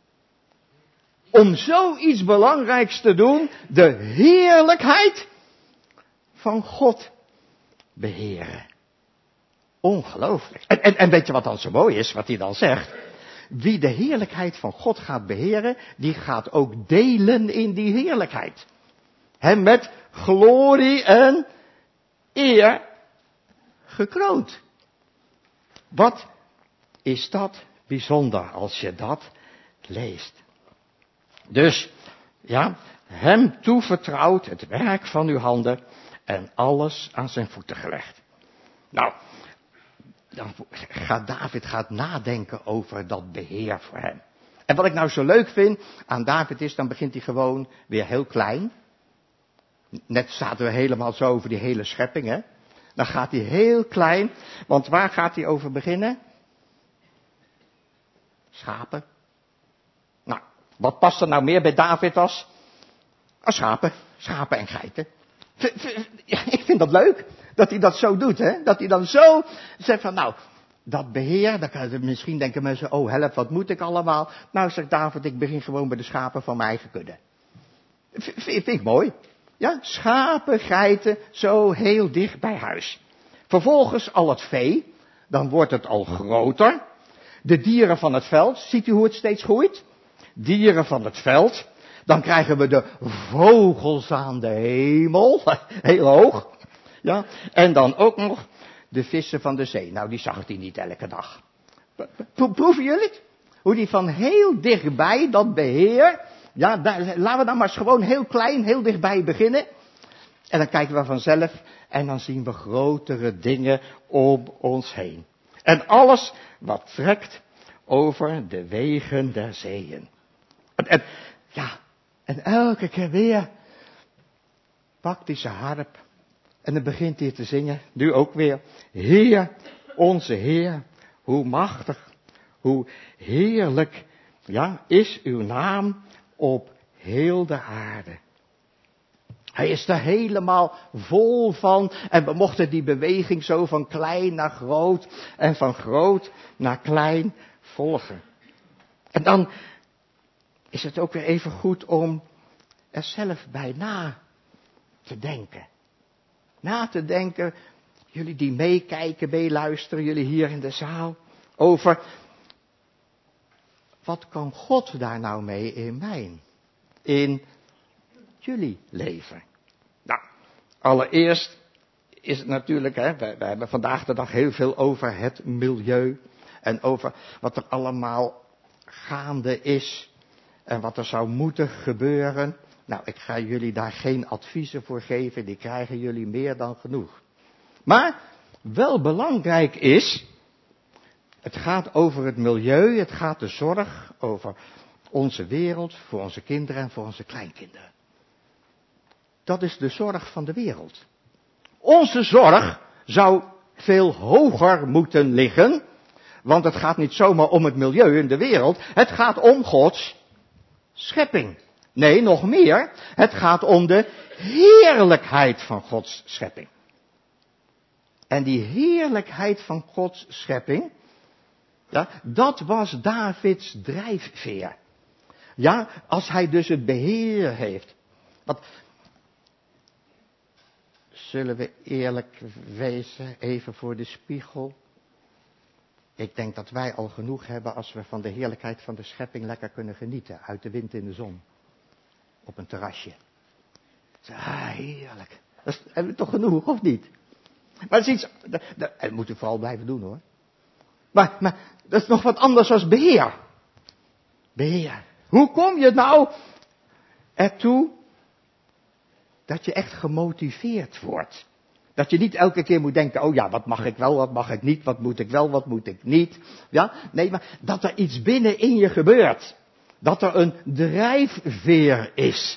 F: Om zoiets belangrijks te doen, de heerlijkheid van God beheren. Ongelooflijk. En weet je wat dan zo mooi is, wat hij dan zegt? Wie de heerlijkheid van God gaat beheren, die gaat ook delen in die heerlijkheid. Hem met glorie en eer gekroond. Wat is dat bijzonder als je dat leest. Dus, ja, hem toevertrouwd het werk van uw handen en alles aan zijn voeten gelegd. Nou, dan David nadenken over dat beheer voor hem. En wat ik nou zo leuk vind aan David is, dan begint hij gewoon weer heel klein. Net zaten we helemaal zo over die hele schepping, hè. Dan gaat hij heel klein, want waar gaat hij over beginnen? Schapen. Nou, wat past er nou meer bij David als schapen? Schapen en geiten. Ik vind dat leuk, dat hij dat zo doet, hè. Dat hij dan zo zegt van, nou, dat beheer, dan kan je misschien denken mensen, oh help, wat moet ik allemaal? Nou, zegt David, ik begin gewoon bij de schapen van mijn eigen kudde. Vind ik mooi. Ja, schapen, geiten, zo heel dicht bij huis. Vervolgens al het vee, dan wordt het al groter. De dieren van het veld, ziet u hoe het steeds groeit? Dieren van het veld. Dan krijgen we de vogels aan de hemel, heel hoog. Ja, en dan ook nog de vissen van de zee. Nou, die zag hij niet elke dag. Proeven jullie het? Hoe die van heel dichtbij dat beheer. Ja, laten we dan maar eens gewoon heel klein, heel dichtbij beginnen. En dan kijken we vanzelf en dan zien we grotere dingen om ons heen. En alles wat trekt over de wegen der zeeën. En elke keer weer pakt hij zijn harp en dan begint hij te zingen. Nu ook weer. Heer, onze Heer, hoe machtig, hoe heerlijk, ja, is uw naam op heel de aarde. Hij is er helemaal vol van. En we mochten die beweging zo van klein naar groot en van groot naar klein volgen. En dan is het ook weer even goed om er zelf bij na te denken. Na te denken, jullie die meekijken, meeluisteren, jullie hier in de zaal, over wat kan God daar nou mee in mijn, in jullie leven? Nou, allereerst is het natuurlijk, we hebben vandaag de dag heel veel over het milieu en over wat er allemaal gaande is en wat er zou moeten gebeuren. Nou, ik ga jullie daar geen adviezen voor geven, die krijgen jullie meer dan genoeg. Maar wel belangrijk is Het gaat over het milieu, het gaat de zorg over onze wereld, voor onze kinderen en voor onze kleinkinderen. Dat is de zorg van de wereld. Onze zorg zou veel hoger moeten liggen, want het gaat niet zomaar om het milieu in de wereld, het gaat om Gods schepping. Nee, nog meer, het gaat om de heerlijkheid van Gods schepping. En die heerlijkheid van Gods schepping, ja, dat was Davids drijfveer. Ja, als hij dus het beheer heeft. Want, zullen we eerlijk wezen, even voor de spiegel. Ik denk dat wij al genoeg hebben als we van de heerlijkheid van de schepping lekker kunnen genieten. Uit de wind in de zon. Op een terrasje. Heerlijk. Dat hebben we toch genoeg, of niet? Maar het is iets, dat moet u vooral blijven doen hoor. Maar dat is nog wat anders als beheer. Beheer. Hoe kom je nou ertoe dat je echt gemotiveerd wordt? Dat je niet elke keer moet denken, oh ja, wat mag ik wel, wat mag ik niet, wat moet ik wel, wat moet ik niet. Ja, nee, maar dat er iets binnenin je gebeurt. Dat er een drijfveer is.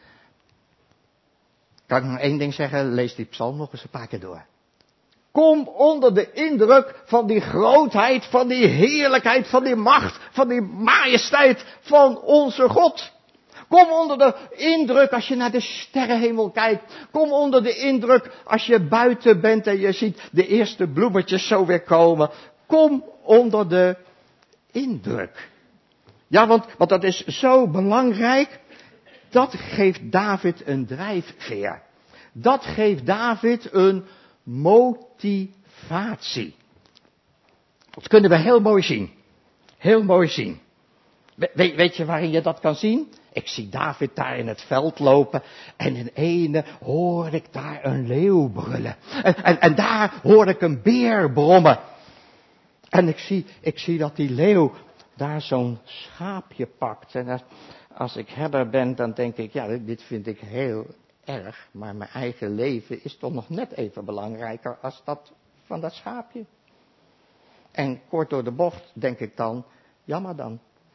F: Kan ik nog één ding zeggen? Lees die psalm nog eens een paar keer door. Kom onder de indruk van die grootheid, van die heerlijkheid, van die macht, van die majesteit van onze God. Kom onder de indruk als je naar de sterrenhemel kijkt. Kom onder de indruk als je buiten bent en je ziet de eerste bloemetjes zo weer komen. Kom onder de indruk. Ja, want dat is zo belangrijk. Dat geeft David een drijfveer. Dat geeft David een motivatie. Dat kunnen we heel mooi zien. Heel mooi zien. Weet je waarin je dat kan zien? Ik zie David daar in het veld lopen en in ene hoor ik daar een leeuw brullen. En daar hoor ik een beer brommen. En ik zie dat die leeuw daar zo'n schaapje pakt. En als ik herder ben, dan denk ik, ja, dit vind ik heel erg. Maar mijn eigen leven is toch nog net even belangrijker als dat van dat schaapje. En kort door de bocht denk ik dan, jammer dan.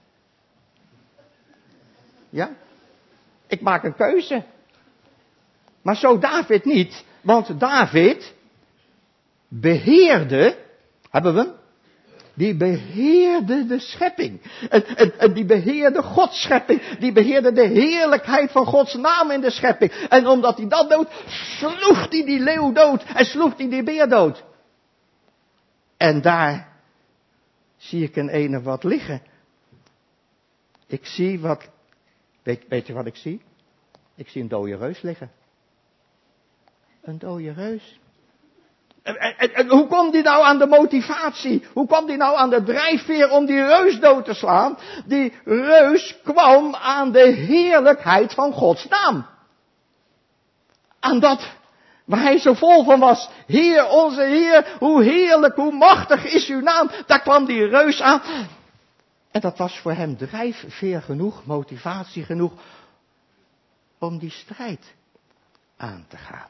F: Ja? Ik maak een keuze. Maar zo David niet. Want David beheerde, hebben we hem? Die beheerde de schepping. En die beheerde Gods schepping. Die beheerde de heerlijkheid van Gods naam in de schepping. En omdat hij dat dood, sloeg hij die leeuw dood. En sloeg hij die beer dood. En daar zie ik een ene wat liggen. Ik zie wat, weet je wat ik zie? Ik zie een dode reus liggen. Een dode reus. En hoe kwam die nou aan de motivatie? Hoe kwam die nou aan de drijfveer om die reus dood te slaan? Die reus kwam aan de heerlijkheid van Gods naam. Aan dat waar hij zo vol van was. Heer, onze Heer, hoe heerlijk, hoe machtig is uw naam. Daar kwam die reus aan. En dat was voor hem drijfveer genoeg, motivatie genoeg om die strijd aan te gaan.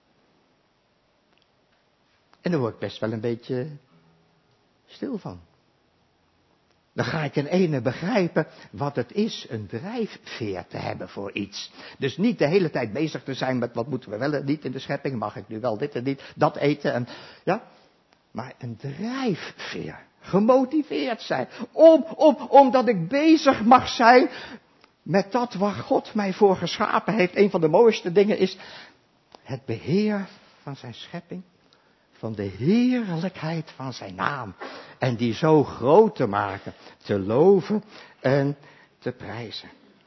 F: En daar word ik best wel een beetje stil van. Dan ga ik in ene begrijpen wat het is een drijfveer te hebben voor iets. Dus niet de hele tijd bezig te zijn met wat moeten we wel en niet in de schepping. Mag ik nu wel dit en niet, dat eten en ja. Maar een drijfveer. Gemotiveerd zijn. Omdat ik bezig mag zijn met dat waar God mij voor geschapen heeft. Een van de mooiste dingen is het beheer van zijn schepping. Van de heerlijkheid van zijn naam. En die zo groot te maken, te loven en te prijzen.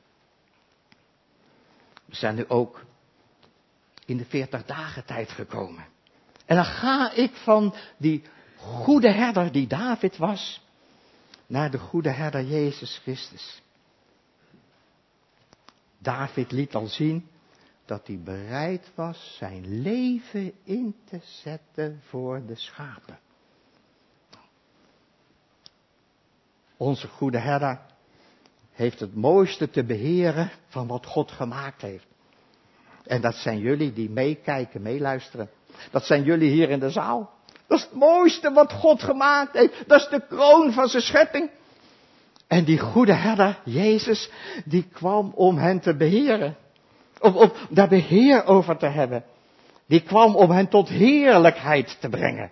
F: We zijn nu ook in de 40 dagen tijd gekomen. En dan ga ik van die goede herder die David was, naar de goede herder Jezus Christus. David liet al zien dat hij bereid was zijn leven in te zetten voor de schapen. Onze goede herder heeft het mooiste te beheren van wat God gemaakt heeft. En dat zijn jullie die meekijken, meeluisteren. Dat zijn jullie hier in de zaal. Dat is het mooiste wat God gemaakt heeft. Dat is de kroon van zijn schepping. En die goede herder, Jezus, die kwam om hen te beheren. Om daar beheer over te hebben. Die kwam om hen tot heerlijkheid te brengen.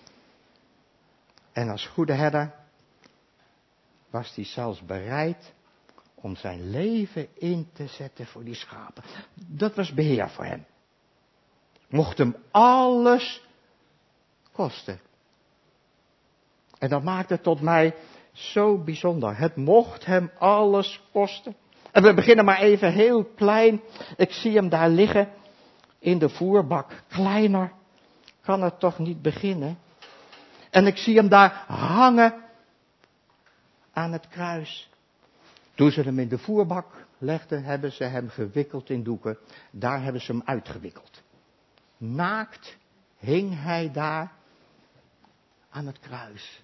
F: En als goede herder was hij zelfs bereid om zijn leven in te zetten voor die schapen. Dat was beheer voor hem. Mocht hem alles kosten. En dat maakte het tot mij zo bijzonder. Het mocht hem alles kosten. En we beginnen maar even heel klein. Ik zie hem daar liggen in de voerbak. Kleiner kan het toch niet beginnen. En ik zie hem daar hangen aan het kruis. Toen ze hem in de voerbak legden, hebben ze hem gewikkeld in doeken. Daar hebben ze hem uitgewikkeld. Naakt hing hij daar aan het kruis.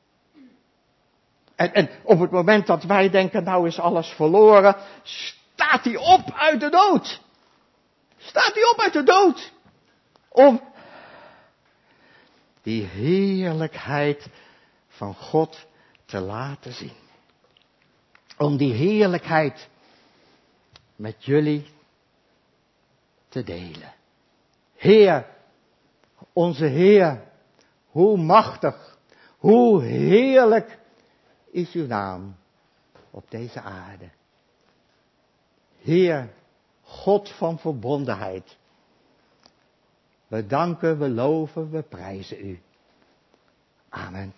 F: En op het moment dat wij denken, nou is alles verloren, staat hij op uit de dood. Staat hij op uit de dood. Om die heerlijkheid van God te laten zien. Om die heerlijkheid met jullie te delen. Heer, onze Heer, hoe machtig, hoe heerlijk is uw naam op deze aarde. Heer, God van verbondenheid. We danken, we loven, we prijzen u. Amen.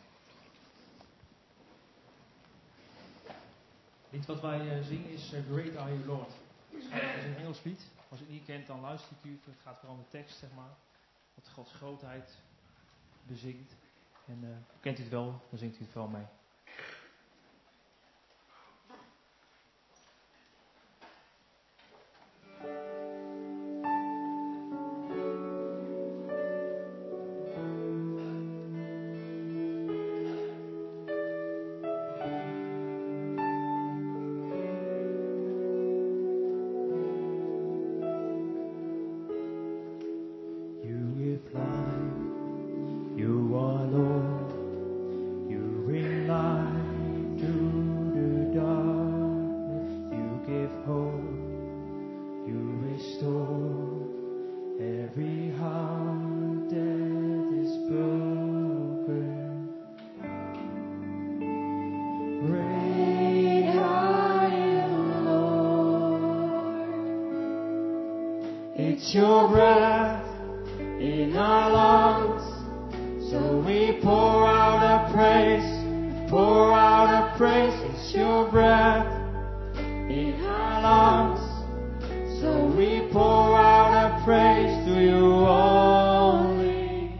C: Het lied wat wij zingen is Great Are You Lord. Het is een Engels lied. Als u het niet kent, dan luistert u. Het gaat vooral om de tekst, zeg maar. Wat Gods grootheid bezingt. En kent u het wel, dan zingt u het wel mee.
B: It's your breath in our lungs, so we pour out a praise, pour out a praise. It's your breath in our lungs, so we pour out a praise to you only.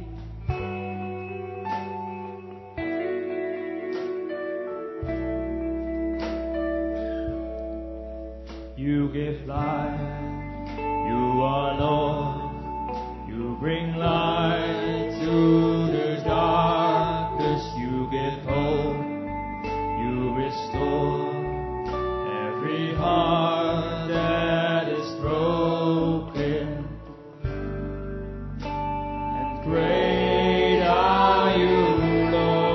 A: You give life. You are Lord, you bring light to the darkness, you give hope, you restore every heart that is broken. And great are you,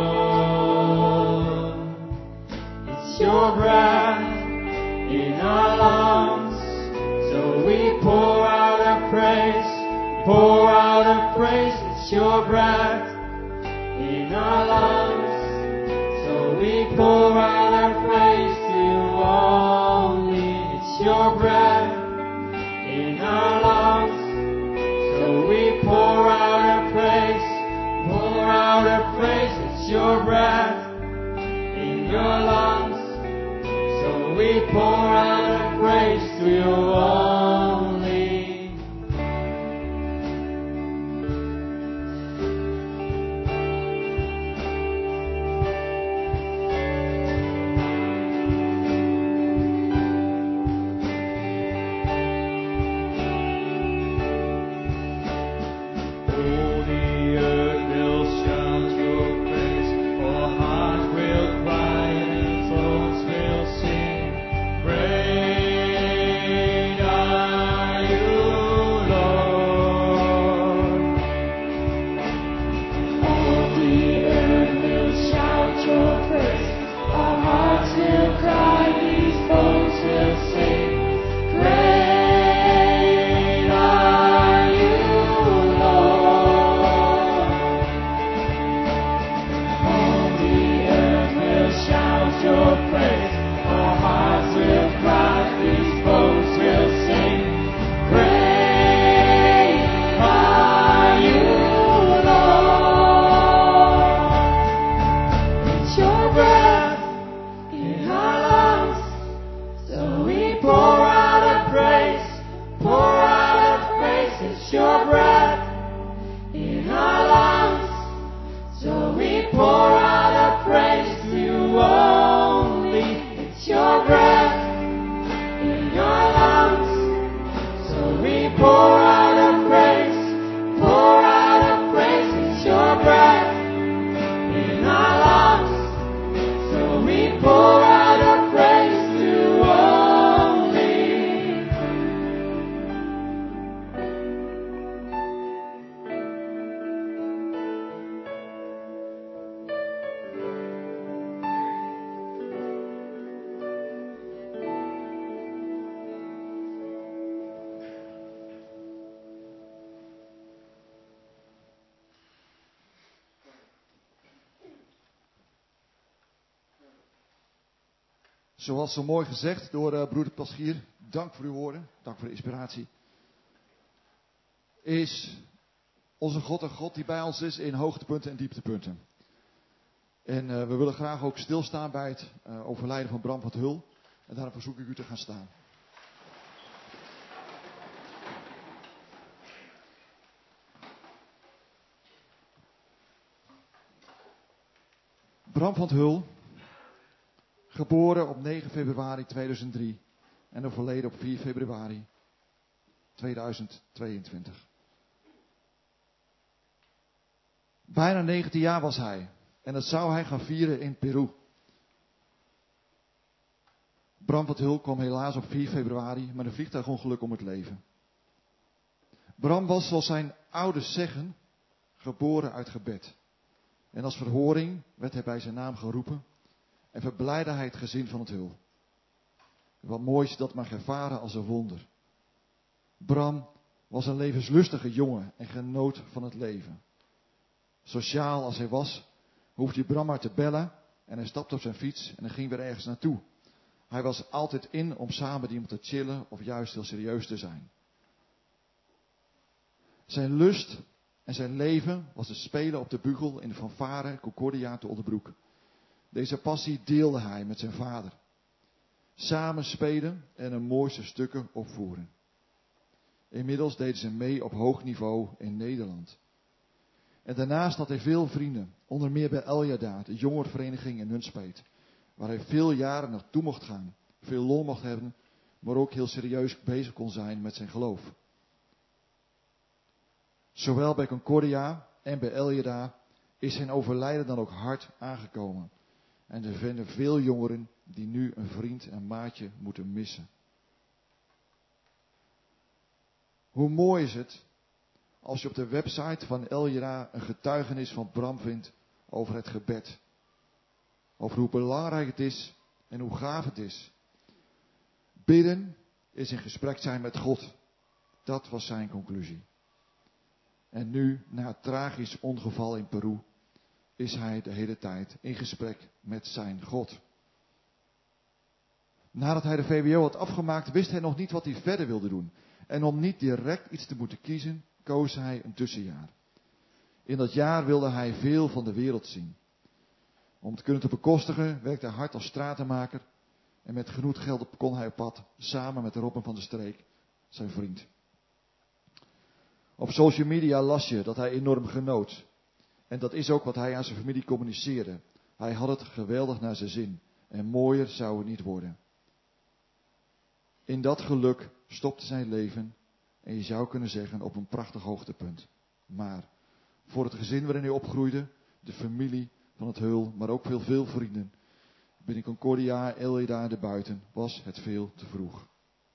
A: Lord. It's your breath in our lungs, so we pour out a praise, pour out a praise. It's your breath in our lungs, so we pour out a praise to you only. It's your breath in our lungs, so we pour out a praise, pour out a praise. It's your breath in your lungs, so we pour out a praise to you only.
B: Great praise. Our hearts will cry, these bones will sing. Great are you, Lord. It's your breath in our lungs, so we pour out a praise, pour out a praise. It's your breath in our lungs, so we pour out a praise to you only. It's your breath in your lungs, so we pour out a praise, pour out a praise. It's your breath in our lungs, so we pour out a praise to you only.
D: Zoals zo mooi gezegd door broeder Paschier, dank voor uw woorden, dank voor de inspiratie. Is onze God een God die bij ons is in hoogtepunten en dieptepunten. En we willen graag ook stilstaan bij het overlijden van Bram van 't Hul. En daarom verzoek ik u te gaan staan. Bram van 't Hul, geboren op 9 februari 2003 en overleden op 4 februari 2022. Bijna 19 jaar was hij en dat zou hij gaan vieren in Peru. Bram van 't Hul kwam helaas op 4 februari met een vliegtuigongeluk om het leven. Bram was, zoals zijn ouders zeggen, geboren uit gebed. En als verhoring werd hij bij zijn naam geroepen en verblijdde hij het gezin van 't Hul. Wat mooi is dat mag ervaren als een wonder. Bram was een levenslustige jongen en genoot van het leven. Sociaal als hij was, hoefde je Bram maar te bellen en hij stapte op zijn fiets en hij ging weer ergens naartoe. Hij was altijd in om samen met iemand te chillen of juist heel serieus te zijn. Zijn lust en zijn leven was het spelen op de bugel in de fanfare Concordia te Oldebroek. Deze passie deelde hij met zijn vader. Samen spelen en de mooiste stukken opvoeren. Inmiddels deden ze mee op hoog niveau in Nederland. En daarnaast had hij veel vrienden, onder meer bij Eljada, de jongerenvereniging in Nunspeet, waar hij veel jaren naartoe mocht gaan, veel lol mocht hebben, maar ook heel serieus bezig kon zijn met zijn geloof. Zowel bij Concordia en bij Eljada is zijn overlijden dan ook hard aangekomen. En er vinden veel jongeren die nu een vriend en maatje moeten missen. Hoe mooi is het als je op de website van Eljada een getuigenis van Bram vindt over het gebed. Over hoe belangrijk het is en hoe gaaf het is. Bidden is in gesprek zijn met God. Dat was zijn conclusie. En nu, na het tragisch ongeval in Peru, is hij de hele tijd in gesprek met zijn God. Nadat hij de VWO had afgemaakt, wist hij nog niet wat hij verder wilde doen. En om niet direct iets te moeten kiezen, koos hij een tussenjaar. In dat jaar wilde hij veel van de wereld zien. Om het kunnen te bekostigen, werkte hij hard als stratenmaker. En met genoeg geld kon hij op pad, samen met Robin van der Streek, zijn vriend. Op social media las je dat hij enorm genoot. En dat is ook wat hij aan zijn familie communiceerde. Hij had het geweldig naar zijn zin. En mooier zou het niet worden. In dat geluk stopte zijn leven. En je zou kunnen zeggen op een prachtig hoogtepunt. Maar voor het gezin waarin hij opgroeide, de familie van 't Hul, maar ook veel vrienden, binnen Concordia, Eljada en erbuiten, was het veel te vroeg.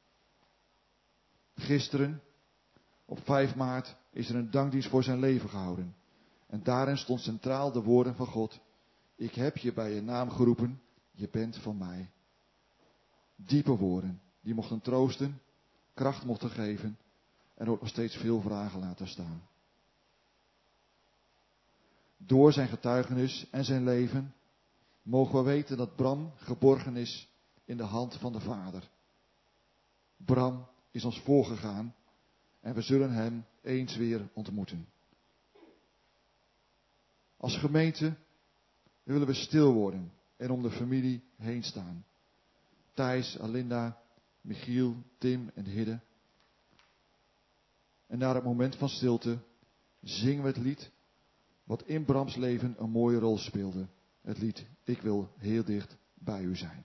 D: Gisteren, op 5 maart, is er een dankdienst voor zijn leven gehouden. En daarin stond centraal de woorden van God. Ik heb je bij je naam geroepen, je bent van mij. Diepe woorden, die mochten troosten, kracht mochten geven en ook nog steeds veel vragen laten staan. Door zijn getuigenis en zijn leven mogen we weten dat Bram geborgen is in de hand van de Vader. Bram is ons voorgegaan en we zullen hem eens weer ontmoeten. Als gemeente willen we stil worden en om de familie heen staan. Thijs, Alinda, Michiel, Tim en Hidde. En na het moment van stilte zingen we het lied wat in Brams leven een mooie rol speelde. Het lied Ik wil heel dicht bij u zijn.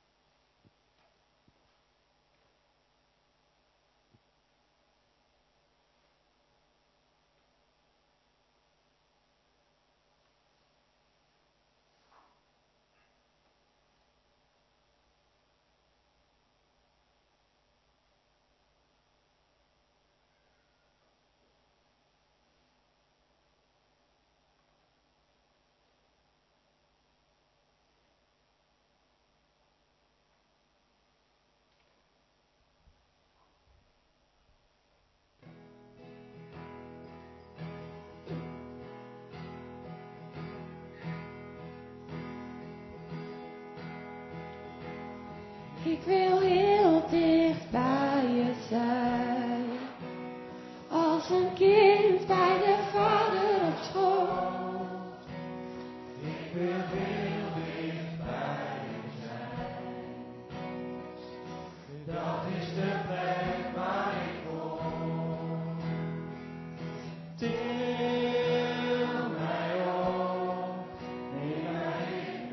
B: Ik wil heel dicht bij je zijn, als een kind bij de Vader op schoot. Ik wil heel dicht bij je zijn, dat is de plek waar ik woon. Til mij op, neem mij in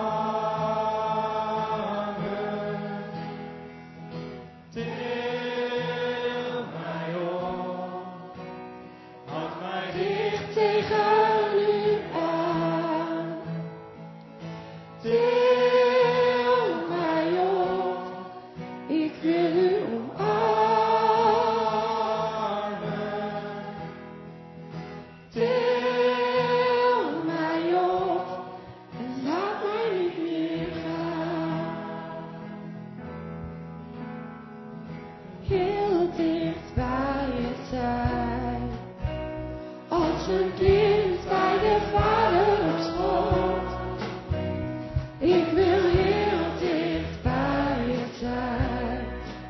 B: heel dicht bij je zijn, als een kind bij de Vader op schoot. Ik wil heel dicht bij je zijn,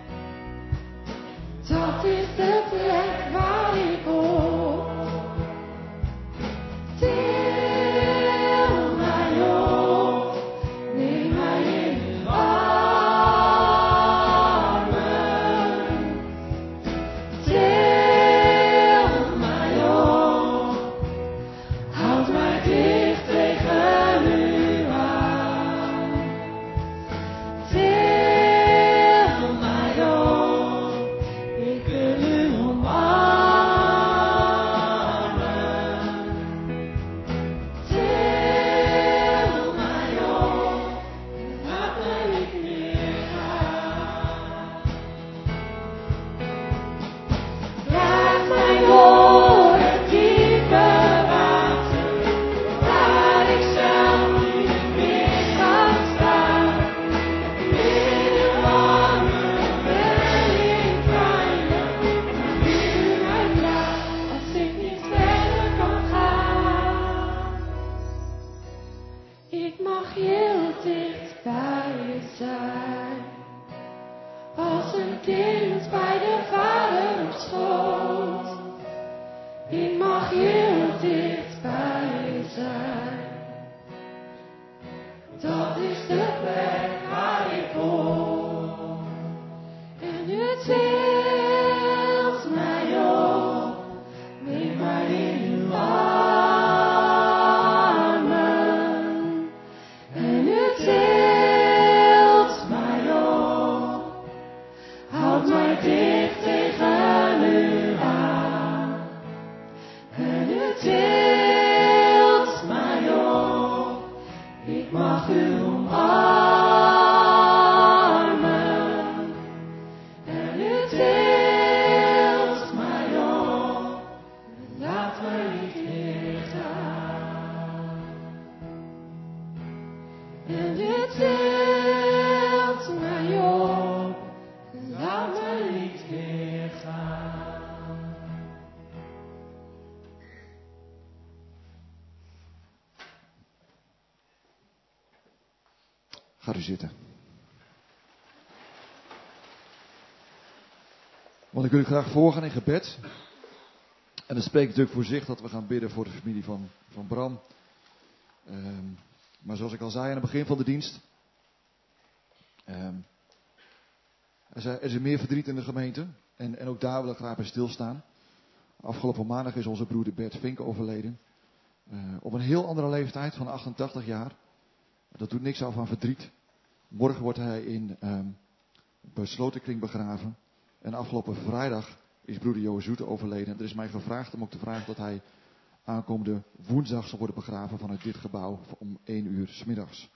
B: dat is de plek waar ik hoor. Til mij op, neem mij in uw armen. Til mij op, houd mij dicht tegen u aan. Til mij op, ik wil u omarmen. Til mij op, laat mij niet meer gaan. Draag mij door het diepe water, waar ik zelf niet meer kan staan. In uw armen ben ik veilig, waar u mij draagt, als ik niet verder kan gaan. Ik mag heel dicht bij je zijn, als een kind bij de Vader op schoot. Ik mag heel dicht bij je zijn, dat is de plek waar ik hoor. En u tilt mij op, neem mij in uw armen. En u tilt mij op, houd mij dicht tegen u aan. En u tilt mij op, ik mag u omarmen. En u tilt mij op, laat mij niet meer gaan. En u tilt mij op, laat mij niet meer gaan.
D: Gaat u zitten. Want ik wil u graag voorgaan in gebed. En dat spreekt natuurlijk voor zich dat we gaan bidden voor de familie van Bram. Maar zoals ik al zei aan het begin van de dienst. Er is meer verdriet in de gemeente. En ook daar wil ik graag bij stilstaan. Afgelopen maandag is onze broeder Bert Vink overleden. Op een heel andere leeftijd van 88 jaar. Dat doet niks af aan verdriet. Morgen wordt hij in besloten kring begraven. En afgelopen vrijdag is broeder Jo Zoete overleden. Er is mij gevraagd om ook te vragen dat hij aankomende woensdag zal worden begraven vanuit dit gebouw om 1 uur 's middags.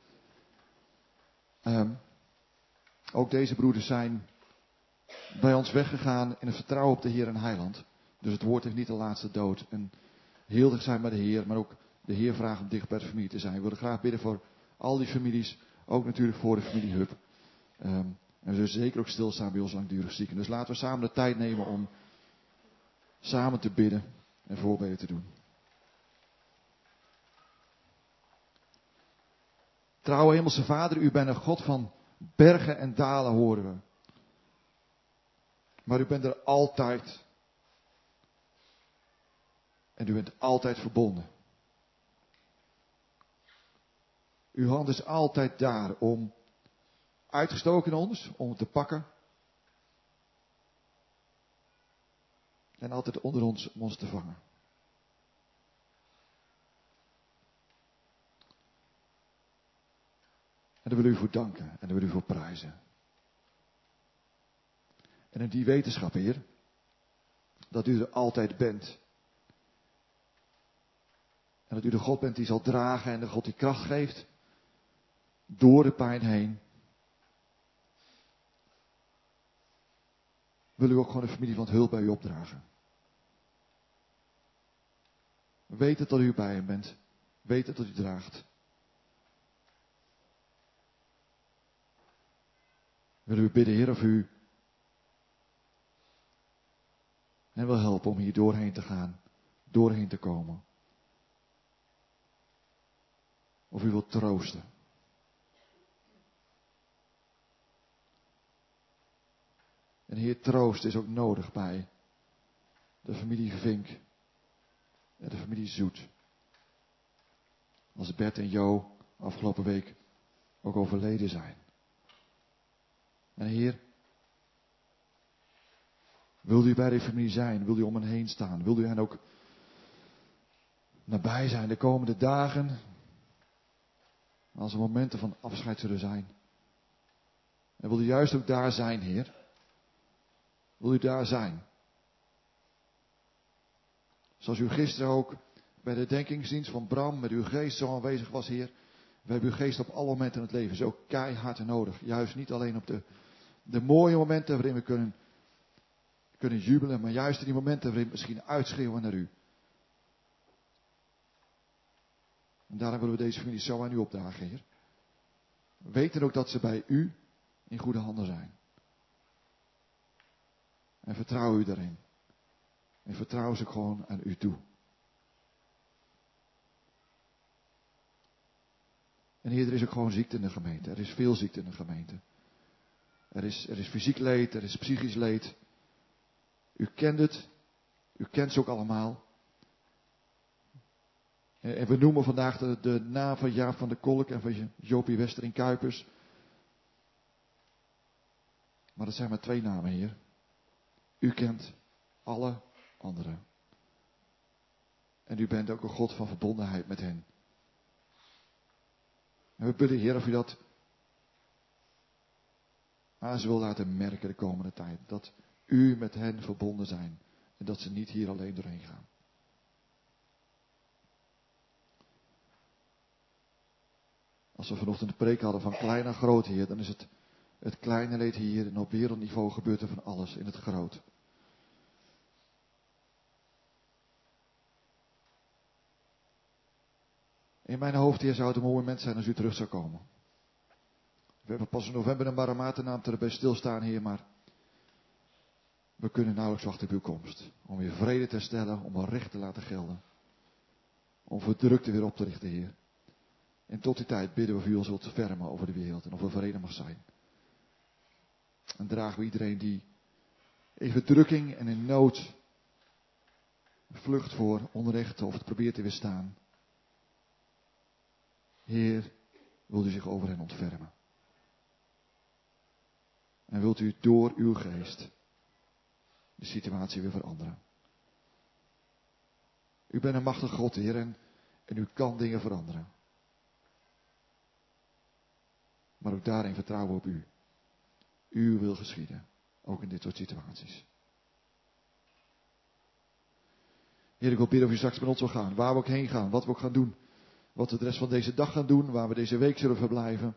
D: Ook deze broeders zijn bij ons weggegaan in het vertrouwen op de Heer en Heiland. Dus het woord heeft niet de laatste dood. En heel dicht zijn bij de Heer, maar ook de Heer vraagt om dicht bij de familie te zijn. We willen graag bidden voor al die families, ook natuurlijk voor de familie Hub. En we zullen zeker ook stilstaan bij ons langdurig zieken. Dus laten we samen de tijd nemen om samen te bidden en voorbeden te doen. Trouwe Hemelse Vader, u bent een God van bergen en dalen, horen we. Maar u bent er altijd. En u bent altijd verbonden. Uw hand is altijd daar om uitgestoken in ons, om het te pakken. En altijd onder ons om ons te vangen. En daar wil u voor danken en daar wil u voor prijzen. En in die wetenschap, Heer, dat u er altijd bent. En dat u de God bent die zal dragen en de God die kracht geeft door de pijn heen. Wil u ook gewoon de familie van het Hulp bij u opdragen. Weet het dat u bij hem bent. Weet het dat u draagt. Wil u bidden, Heer, of u hen wil helpen om hier doorheen te gaan. Doorheen te komen. Of u wilt troosten. En Heer, troost is ook nodig bij de familie Vink en de familie Zoet. Als Bert en Jo afgelopen week ook overleden zijn. En Heer, wil u bij de familie zijn? Wil u om hen heen staan? Wil u hen ook nabij zijn de komende dagen? Als er momenten van afscheid zullen zijn. En wil u juist ook daar zijn, Heer? Wil u daar zijn? Zoals u gisteren ook bij de denkingsdienst van Bram met uw geest zo aanwezig was, Heer. We hebben uw geest op alle momenten in het leven zo keihard nodig. Juist niet alleen op de mooie momenten waarin we kunnen jubelen, maar juist in die momenten waarin we misschien uitschreeuwen naar u. En daarom willen we deze familie zo aan u opdragen, Heer. We weten ook dat ze bij u in goede handen zijn. En vertrouw u daarin. En vertrouw ze gewoon aan u toe. En Heer, er is ook gewoon ziekte in de gemeente. Er is veel ziekte in de gemeente. Er is fysiek leed, er is psychisch leed. U kent het. U kent ze ook allemaal. En we noemen vandaag de naam van Jaap van der Kolk en van Jopie Wester in Kuipers. Maar dat zijn maar 2 namen, Heer. U kent alle anderen. En u bent ook een God van verbondenheid met hen. En we bidden, Heer, of u dat aan ze wil laten merken de komende tijd. Dat u met hen verbonden zijn. En dat ze niet hier alleen doorheen gaan. Als we vanochtend de preek hadden van klein naar groot, Heer, dan is het kleine leed hier en op wereldniveau gebeurt er van alles in het groot. In mijn hoofd, Heer, zou het een mooi moment zijn als u terug zou komen. We hebben pas in november een Maranatha-naam erbij stilstaan, Heer, maar we kunnen nauwelijks wachten op uw komst. Om weer vrede te herstellen, om een recht te laten gelden. Om verdrukte weer op te richten, Heer. En tot die tijd bidden we of u ons wilt vermen over de wereld en of er vrede mag zijn. En dragen we iedereen die in verdrukking en in nood vlucht voor onrecht of het probeert te weerstaan. Heer, wilt u zich over hen ontfermen. En wilt u door uw geest de situatie weer veranderen. U bent een machtig God, Heer, en u kan dingen veranderen. Maar ook daarin vertrouwen we op u. U wil geschieden, ook in dit soort situaties. Heer, ik wil bidden of u straks met ons wil gaan, waar we ook heen gaan, wat we ook gaan doen. Wat we de rest van deze dag gaan doen, waar we deze week zullen verblijven.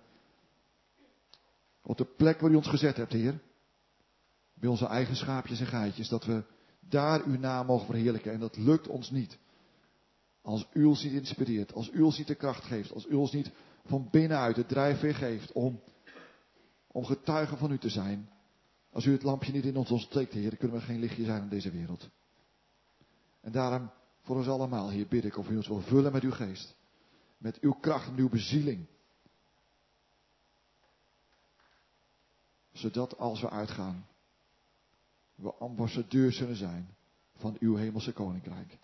D: Op de plek waar u ons gezet hebt, Heer. Bij onze eigen schaapjes en geitjes, dat we daar uw naam mogen verheerlijken. En dat lukt ons niet. Als u ons niet inspireert, als u ons niet de kracht geeft, als u ons niet van binnenuit de drijfveer geeft om getuigen van u te zijn. Als u het lampje niet in ons ontsteekt, Heer, dan kunnen we geen lichtje zijn in deze wereld. En daarom, voor ons allemaal, Heer, bid ik of u ons wil vullen met uw geest. Met uw kracht en uw bezieling. Zodat als we uitgaan, we ambassadeurs zullen zijn van uw hemelse koninkrijk.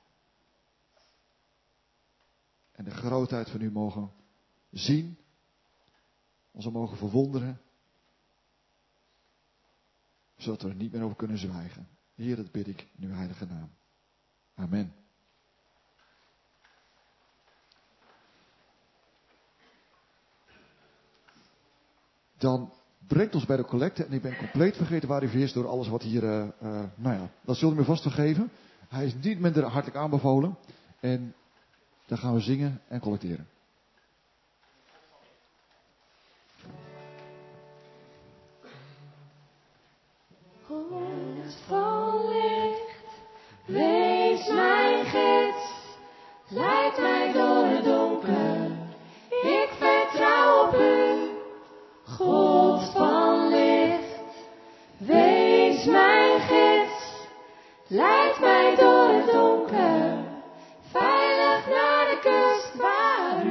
D: En de grootheid van u mogen zien, ons mogen verwonderen, zodat we er niet meer over kunnen zwijgen. Heer, dat bid ik in uw heilige naam. Amen. Dan brengt ons bij de collecte. En ik ben compleet vergeten waar u is door alles wat hier... dat zult u me vast vergeven. Hij is niet minder hartelijk aanbevolen. En dan gaan we zingen en collecteren.
B: God van licht, wees mijn gids. Leid mij door het donker. Ik vertrouw op u. God van licht, wees mijn gids, leid mij door het donker, veilig naar de kust waar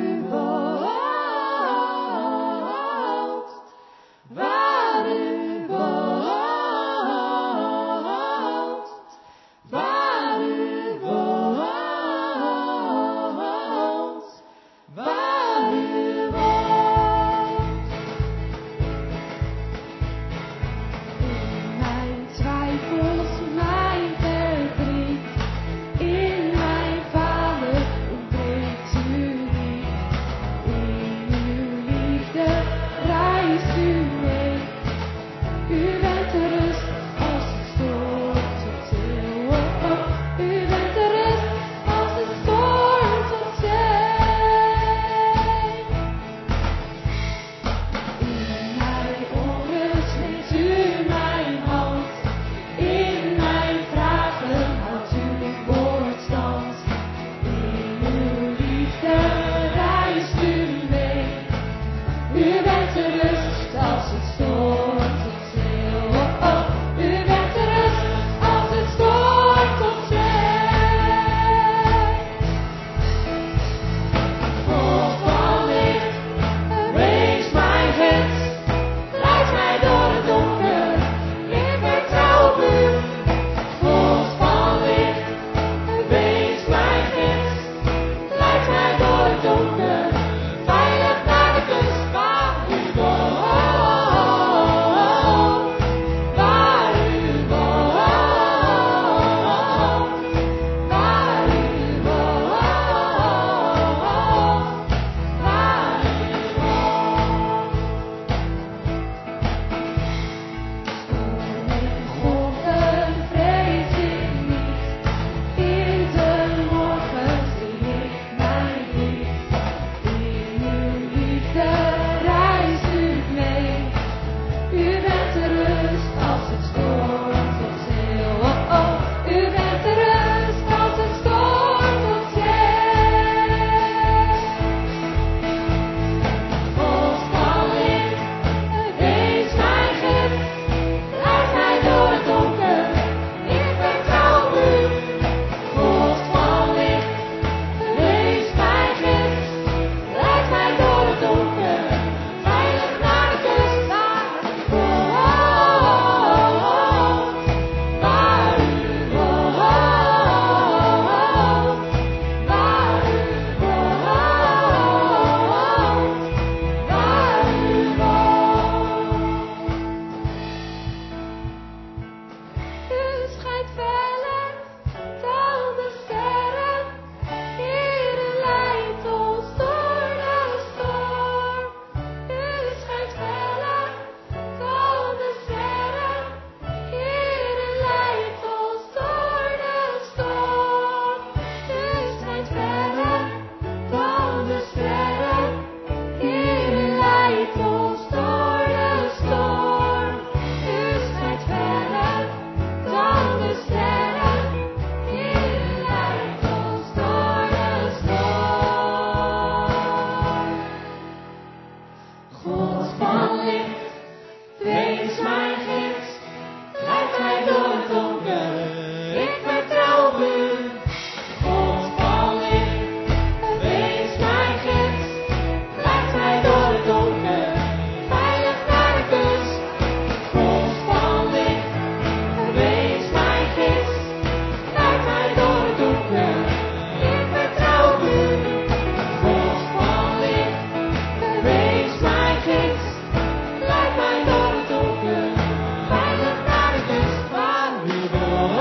B: van licht, wees mijn gids, leid mij door het donker, ik vertrouw op u. God van licht, wees mijn gids, leid mij door het donker, veilig naar de kust. God van licht, wees mijn gids, leid mij door het donker, ik vertrouw op u. God van licht, wees mijn gids, leid mij door het donker, veilig naar de kust. Waar u woont,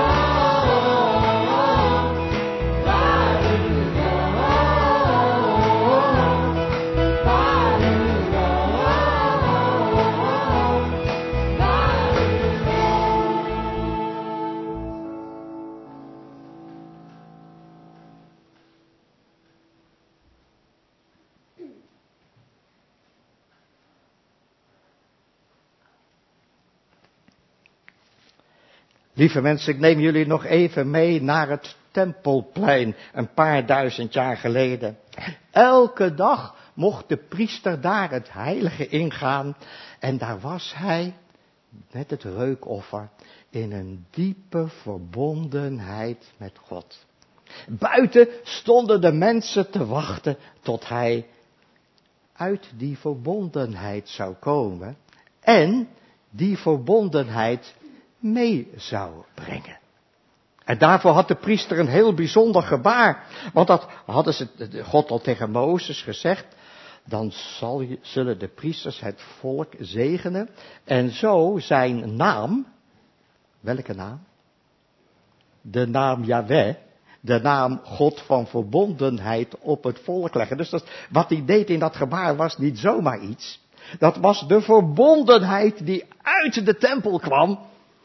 B: waar u woont, waar u woont, waar u
F: Lieve mensen, ik neem jullie nog even mee naar het Tempelplein een paar duizend jaar geleden. Elke dag mocht de priester daar het heilige ingaan en daar was hij met het reukoffer in een diepe verbondenheid met God. Buiten stonden de mensen te wachten tot hij uit die verbondenheid zou komen en die verbondenheid mee zou brengen. En daarvoor had de priester een heel bijzonder gebaar. Want dat hadden God al tegen Mozes gezegd. Dan zullen de priesters het volk zegenen. En zo zijn naam. Welke naam? De naam Yahweh. De naam God van verbondenheid op het volk leggen. Dus wat hij deed in dat gebaar was niet zomaar iets. Dat was de verbondenheid die uit de tempel kwam.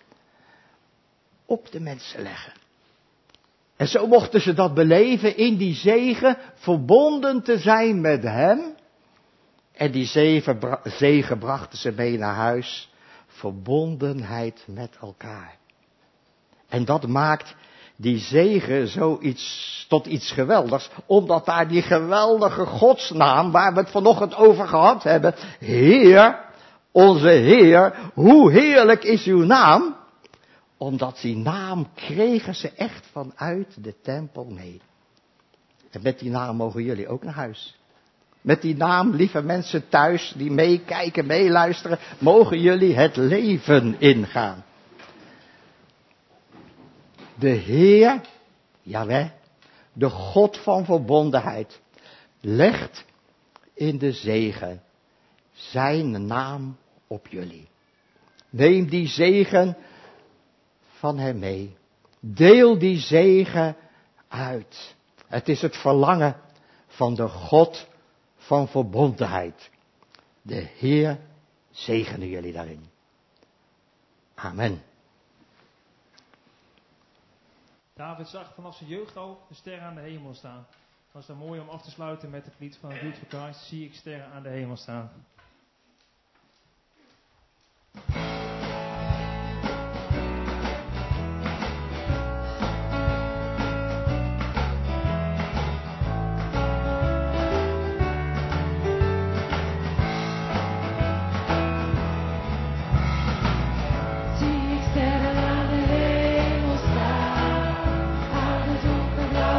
F: Op de mensen leggen. En zo mochten ze dat beleven in die zegen, verbonden te zijn met hem. En die zegen brachten ze mee naar huis, verbondenheid met elkaar. En dat maakt die zegen tot iets geweldigs, omdat daar die geweldige godsnaam, waar we het vanochtend over gehad hebben, Heer, onze Heer, hoe heerlijk is uw naam? Omdat die naam kregen ze echt vanuit de tempel mee. En met die naam mogen jullie ook naar huis. Met die naam, lieve mensen thuis die meekijken, meeluisteren, mogen jullie het leven ingaan. De Heer, Jahweh, de God van verbondenheid, legt in de zegen zijn naam op jullie. Neem die zegen van hem mee. Deel die zegen uit. Het is het verlangen van de God van verbondenheid. De Heer zegene jullie daarin. Amen.
C: David zag vanaf zijn jeugd al de sterren aan de hemel staan. Het was dan mooi om af te sluiten met het lied van Root for Christ. Zie ik sterren aan de hemel staan.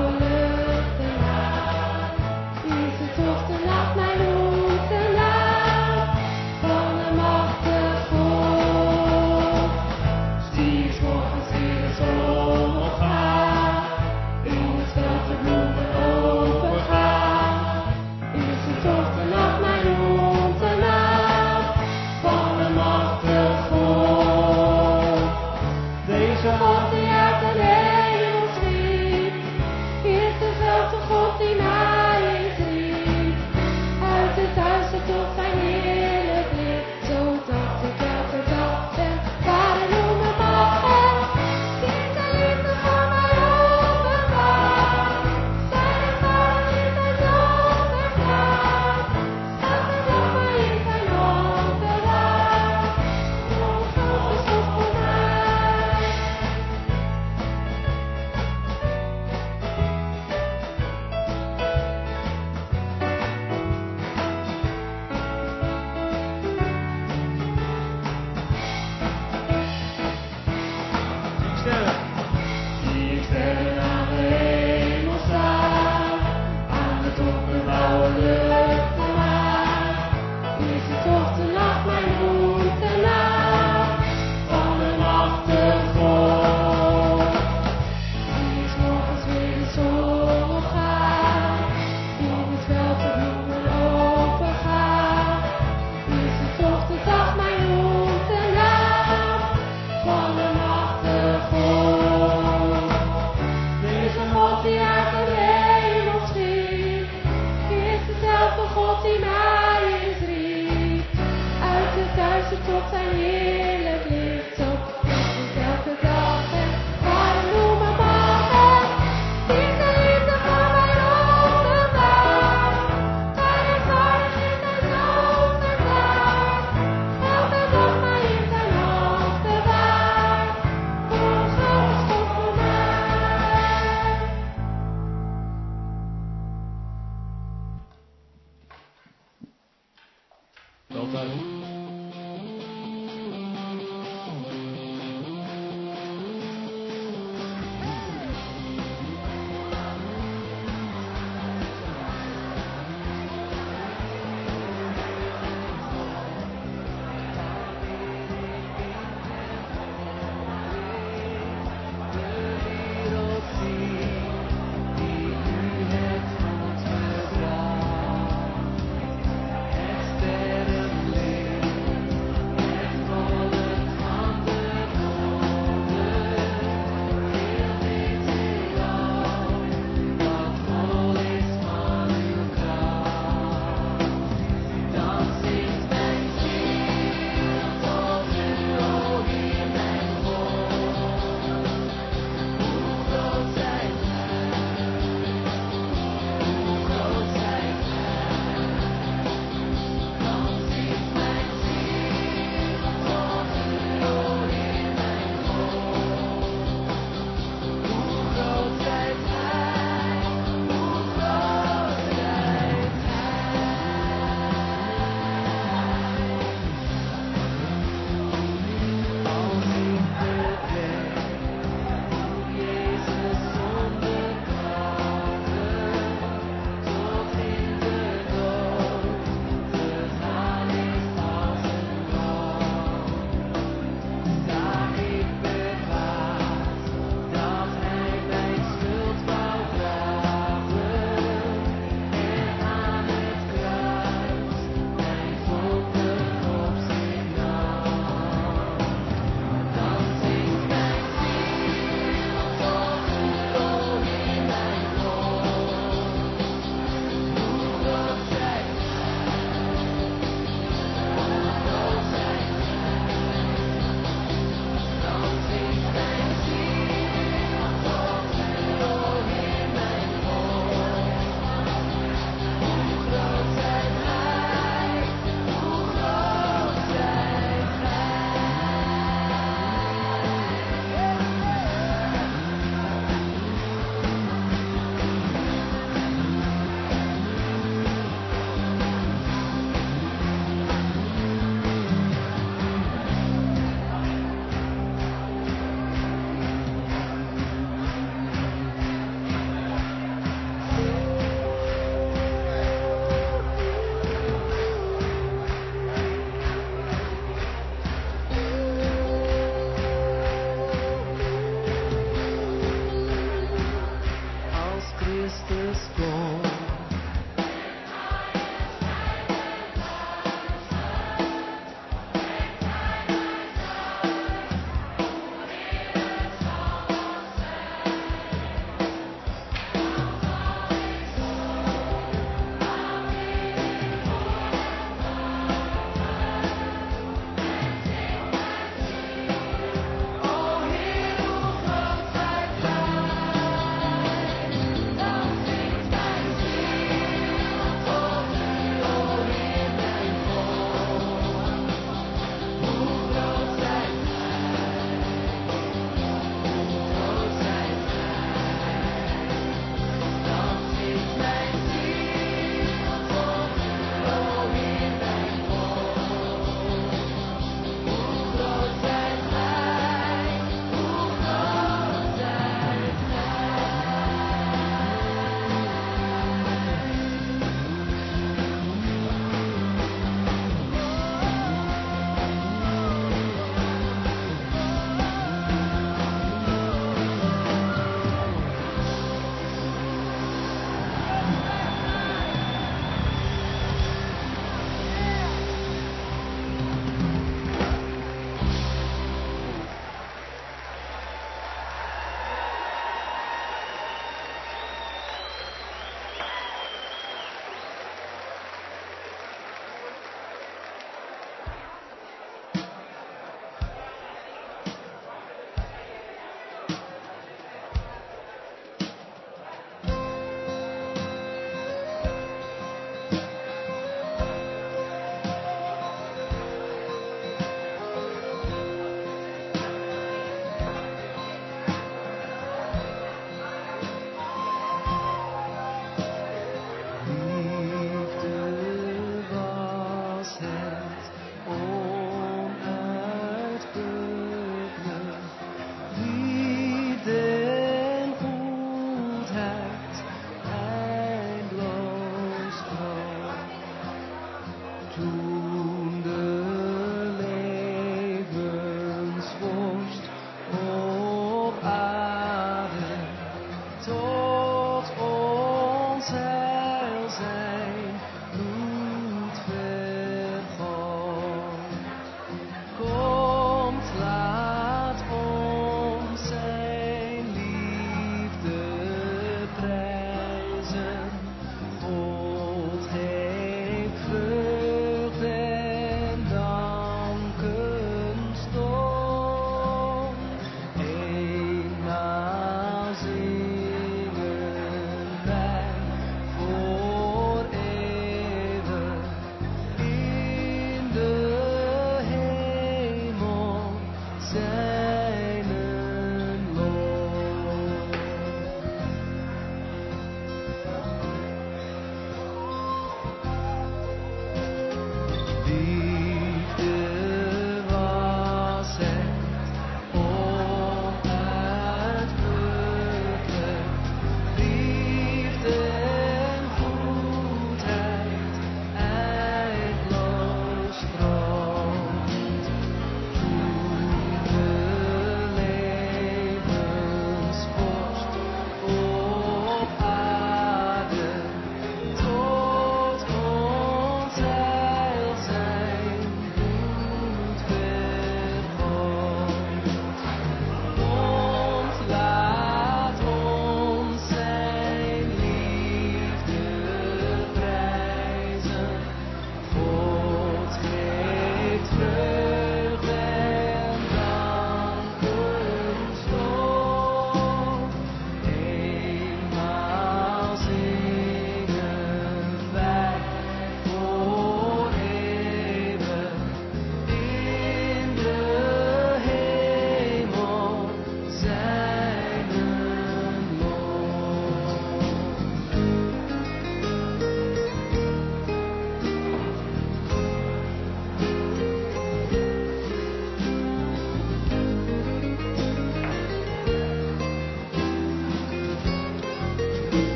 B: Laat mij roepen naar tot de nacht mijn route laat van een achtergrond. Die is morgens weer de zon opgaat, die het veld de bloemen open gaat. Die is de ochtend dag mijn route laat van een achtergrond. Er is een God die uit de hemel schiet, die is dezelfde God die mij eens riep. Uit het duister tot zijn heerlijk licht, zo is het elke dag en waarom noemen mannen, die is de liefde van mij openbaar. Hij is aardig in zijn zoon verklaard, elke dag mij in zijn hand bewaart. Voor zo is God voor mij.
A: Wel thuis.
B: Het sterrenlicht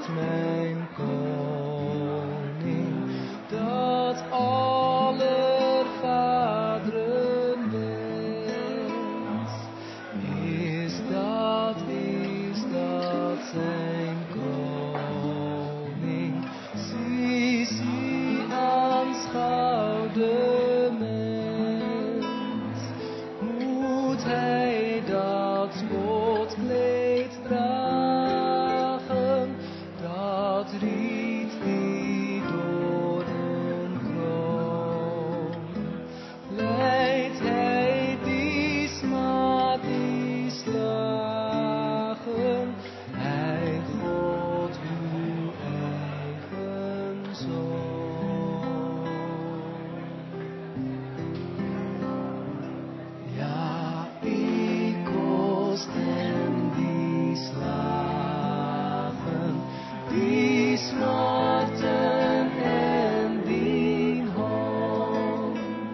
A: mijn koning, dat aller vaderen wens. Is dat zijn koning? Zie, aanschouw de mens. Moet hij dat spotkleed dragen, dat riet die doornenkroon? Leidt hij die smaad, die slagen, hij God uw eigen zoon? Ja, ik kost hem die slagen, die smarten en die hoon.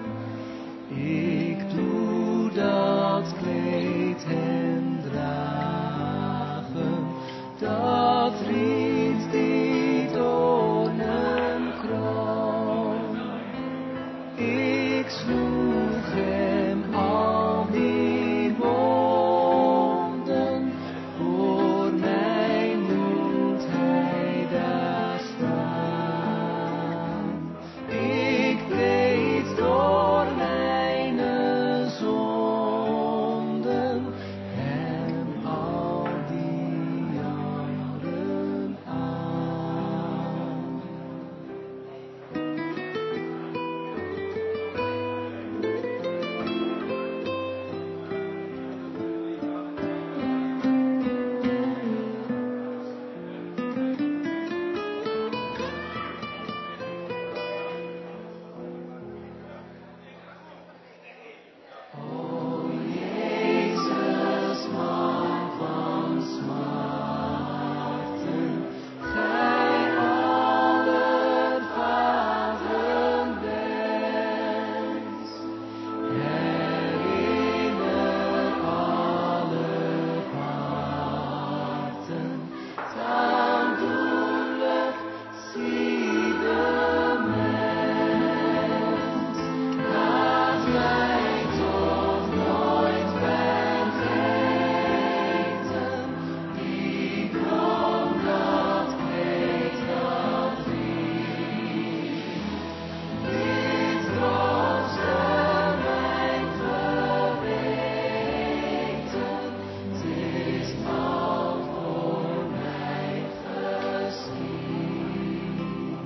A: Ik doe dat kleed hem dragen, dat riet die doornenkroon. Ik sloeg hem al die wonden, voor mij moet hij daar staan. Ik deed door mijn zonden hem al die anderen aan. O Jezus, man van smarten, gij aller vaderen wens. Herinner alle parten, aandoenlijk zie de mens. Laat mij toch nooit vergeten, die bron, dat kleed, dat riet. Dit troostte mijn geweten, 't is al voor mij geschied.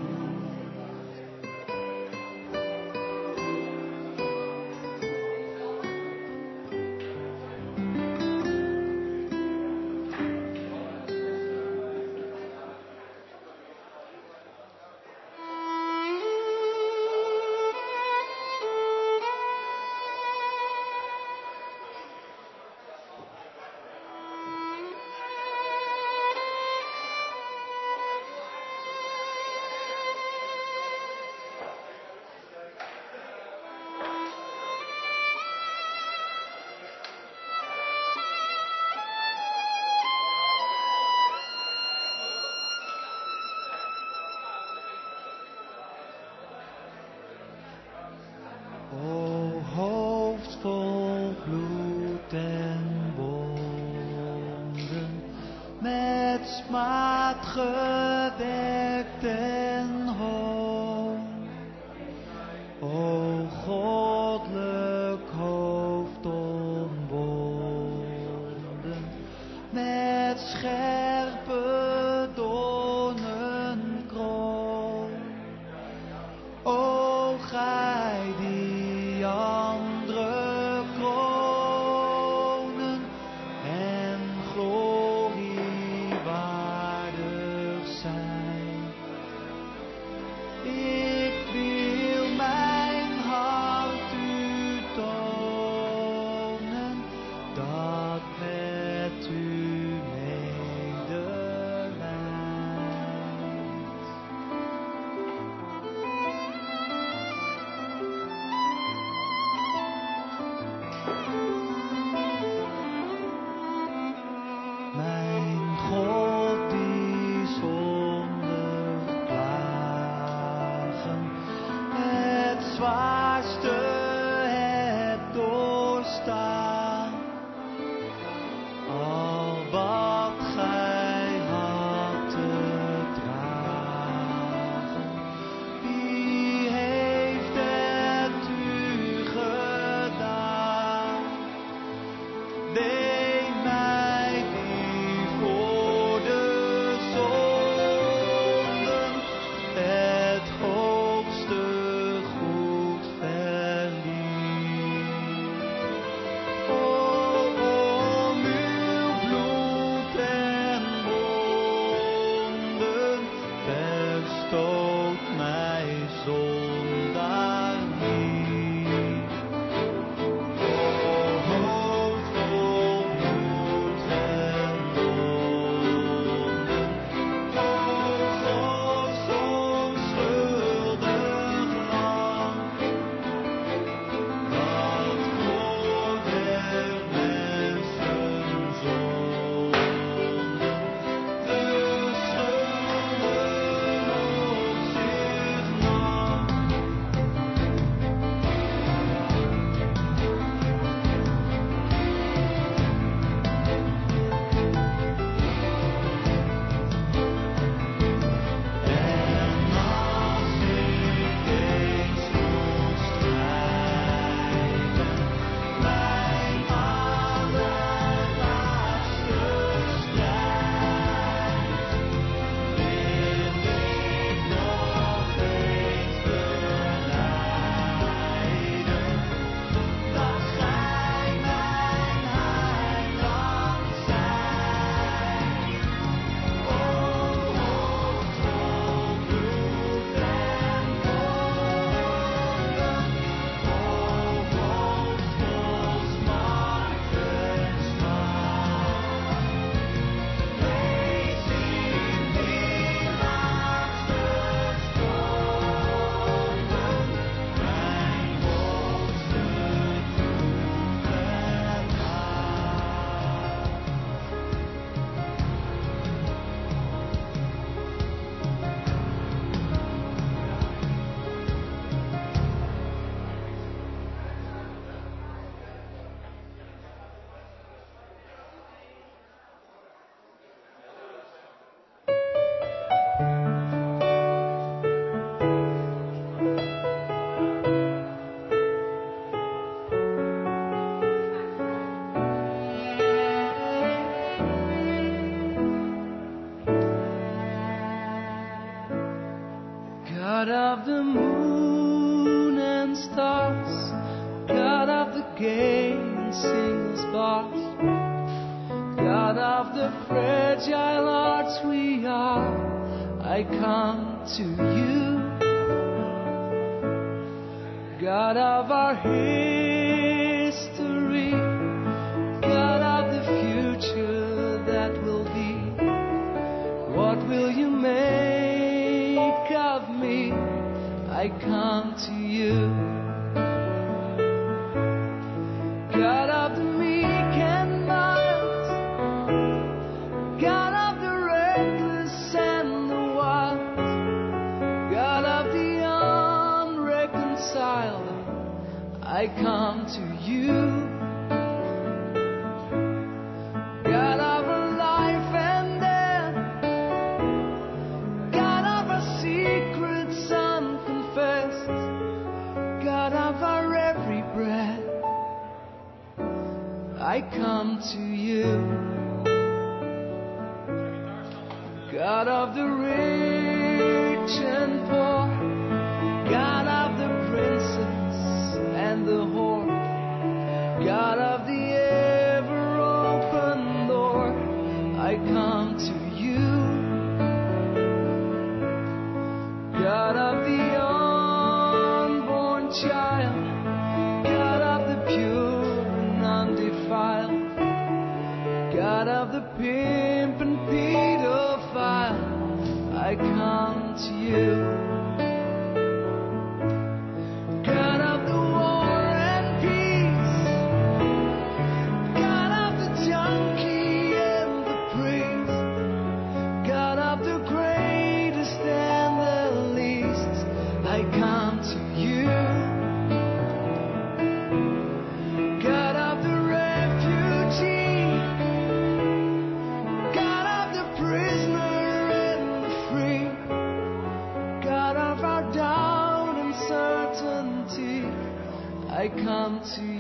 A: O hoofd vol bloed en wonden, met smaad gedekt en hoon. O goddelijk hoofd omwonden, met scherpe donnenkroon. O gij die andere kronen en glorie waardig zijn, of the moon and stars, God of the gay and single sparks, God of the fragile hearts we are, I come to you. God of our history, God of the future that will be, what will you make of me? I come to you. God of the meek and mild, God of the reckless and the wild, God of the unreconciled, I come to you. God of a life and death, God of our secrets unconfessed, God of our every breath, I come to you. God of the rich and poor, God of the princess and the whore, God of the ever open door, I come to you. God of the unborn child, God of the pure and undefiled, God of the pimp and pedophile, I come to you. God of the war and peace, God of the junkie and the priest, God of the greatest and the least, I come to you. God of the refugee, God of the prisoner and the free, God of our doubt and certainty, I come to you.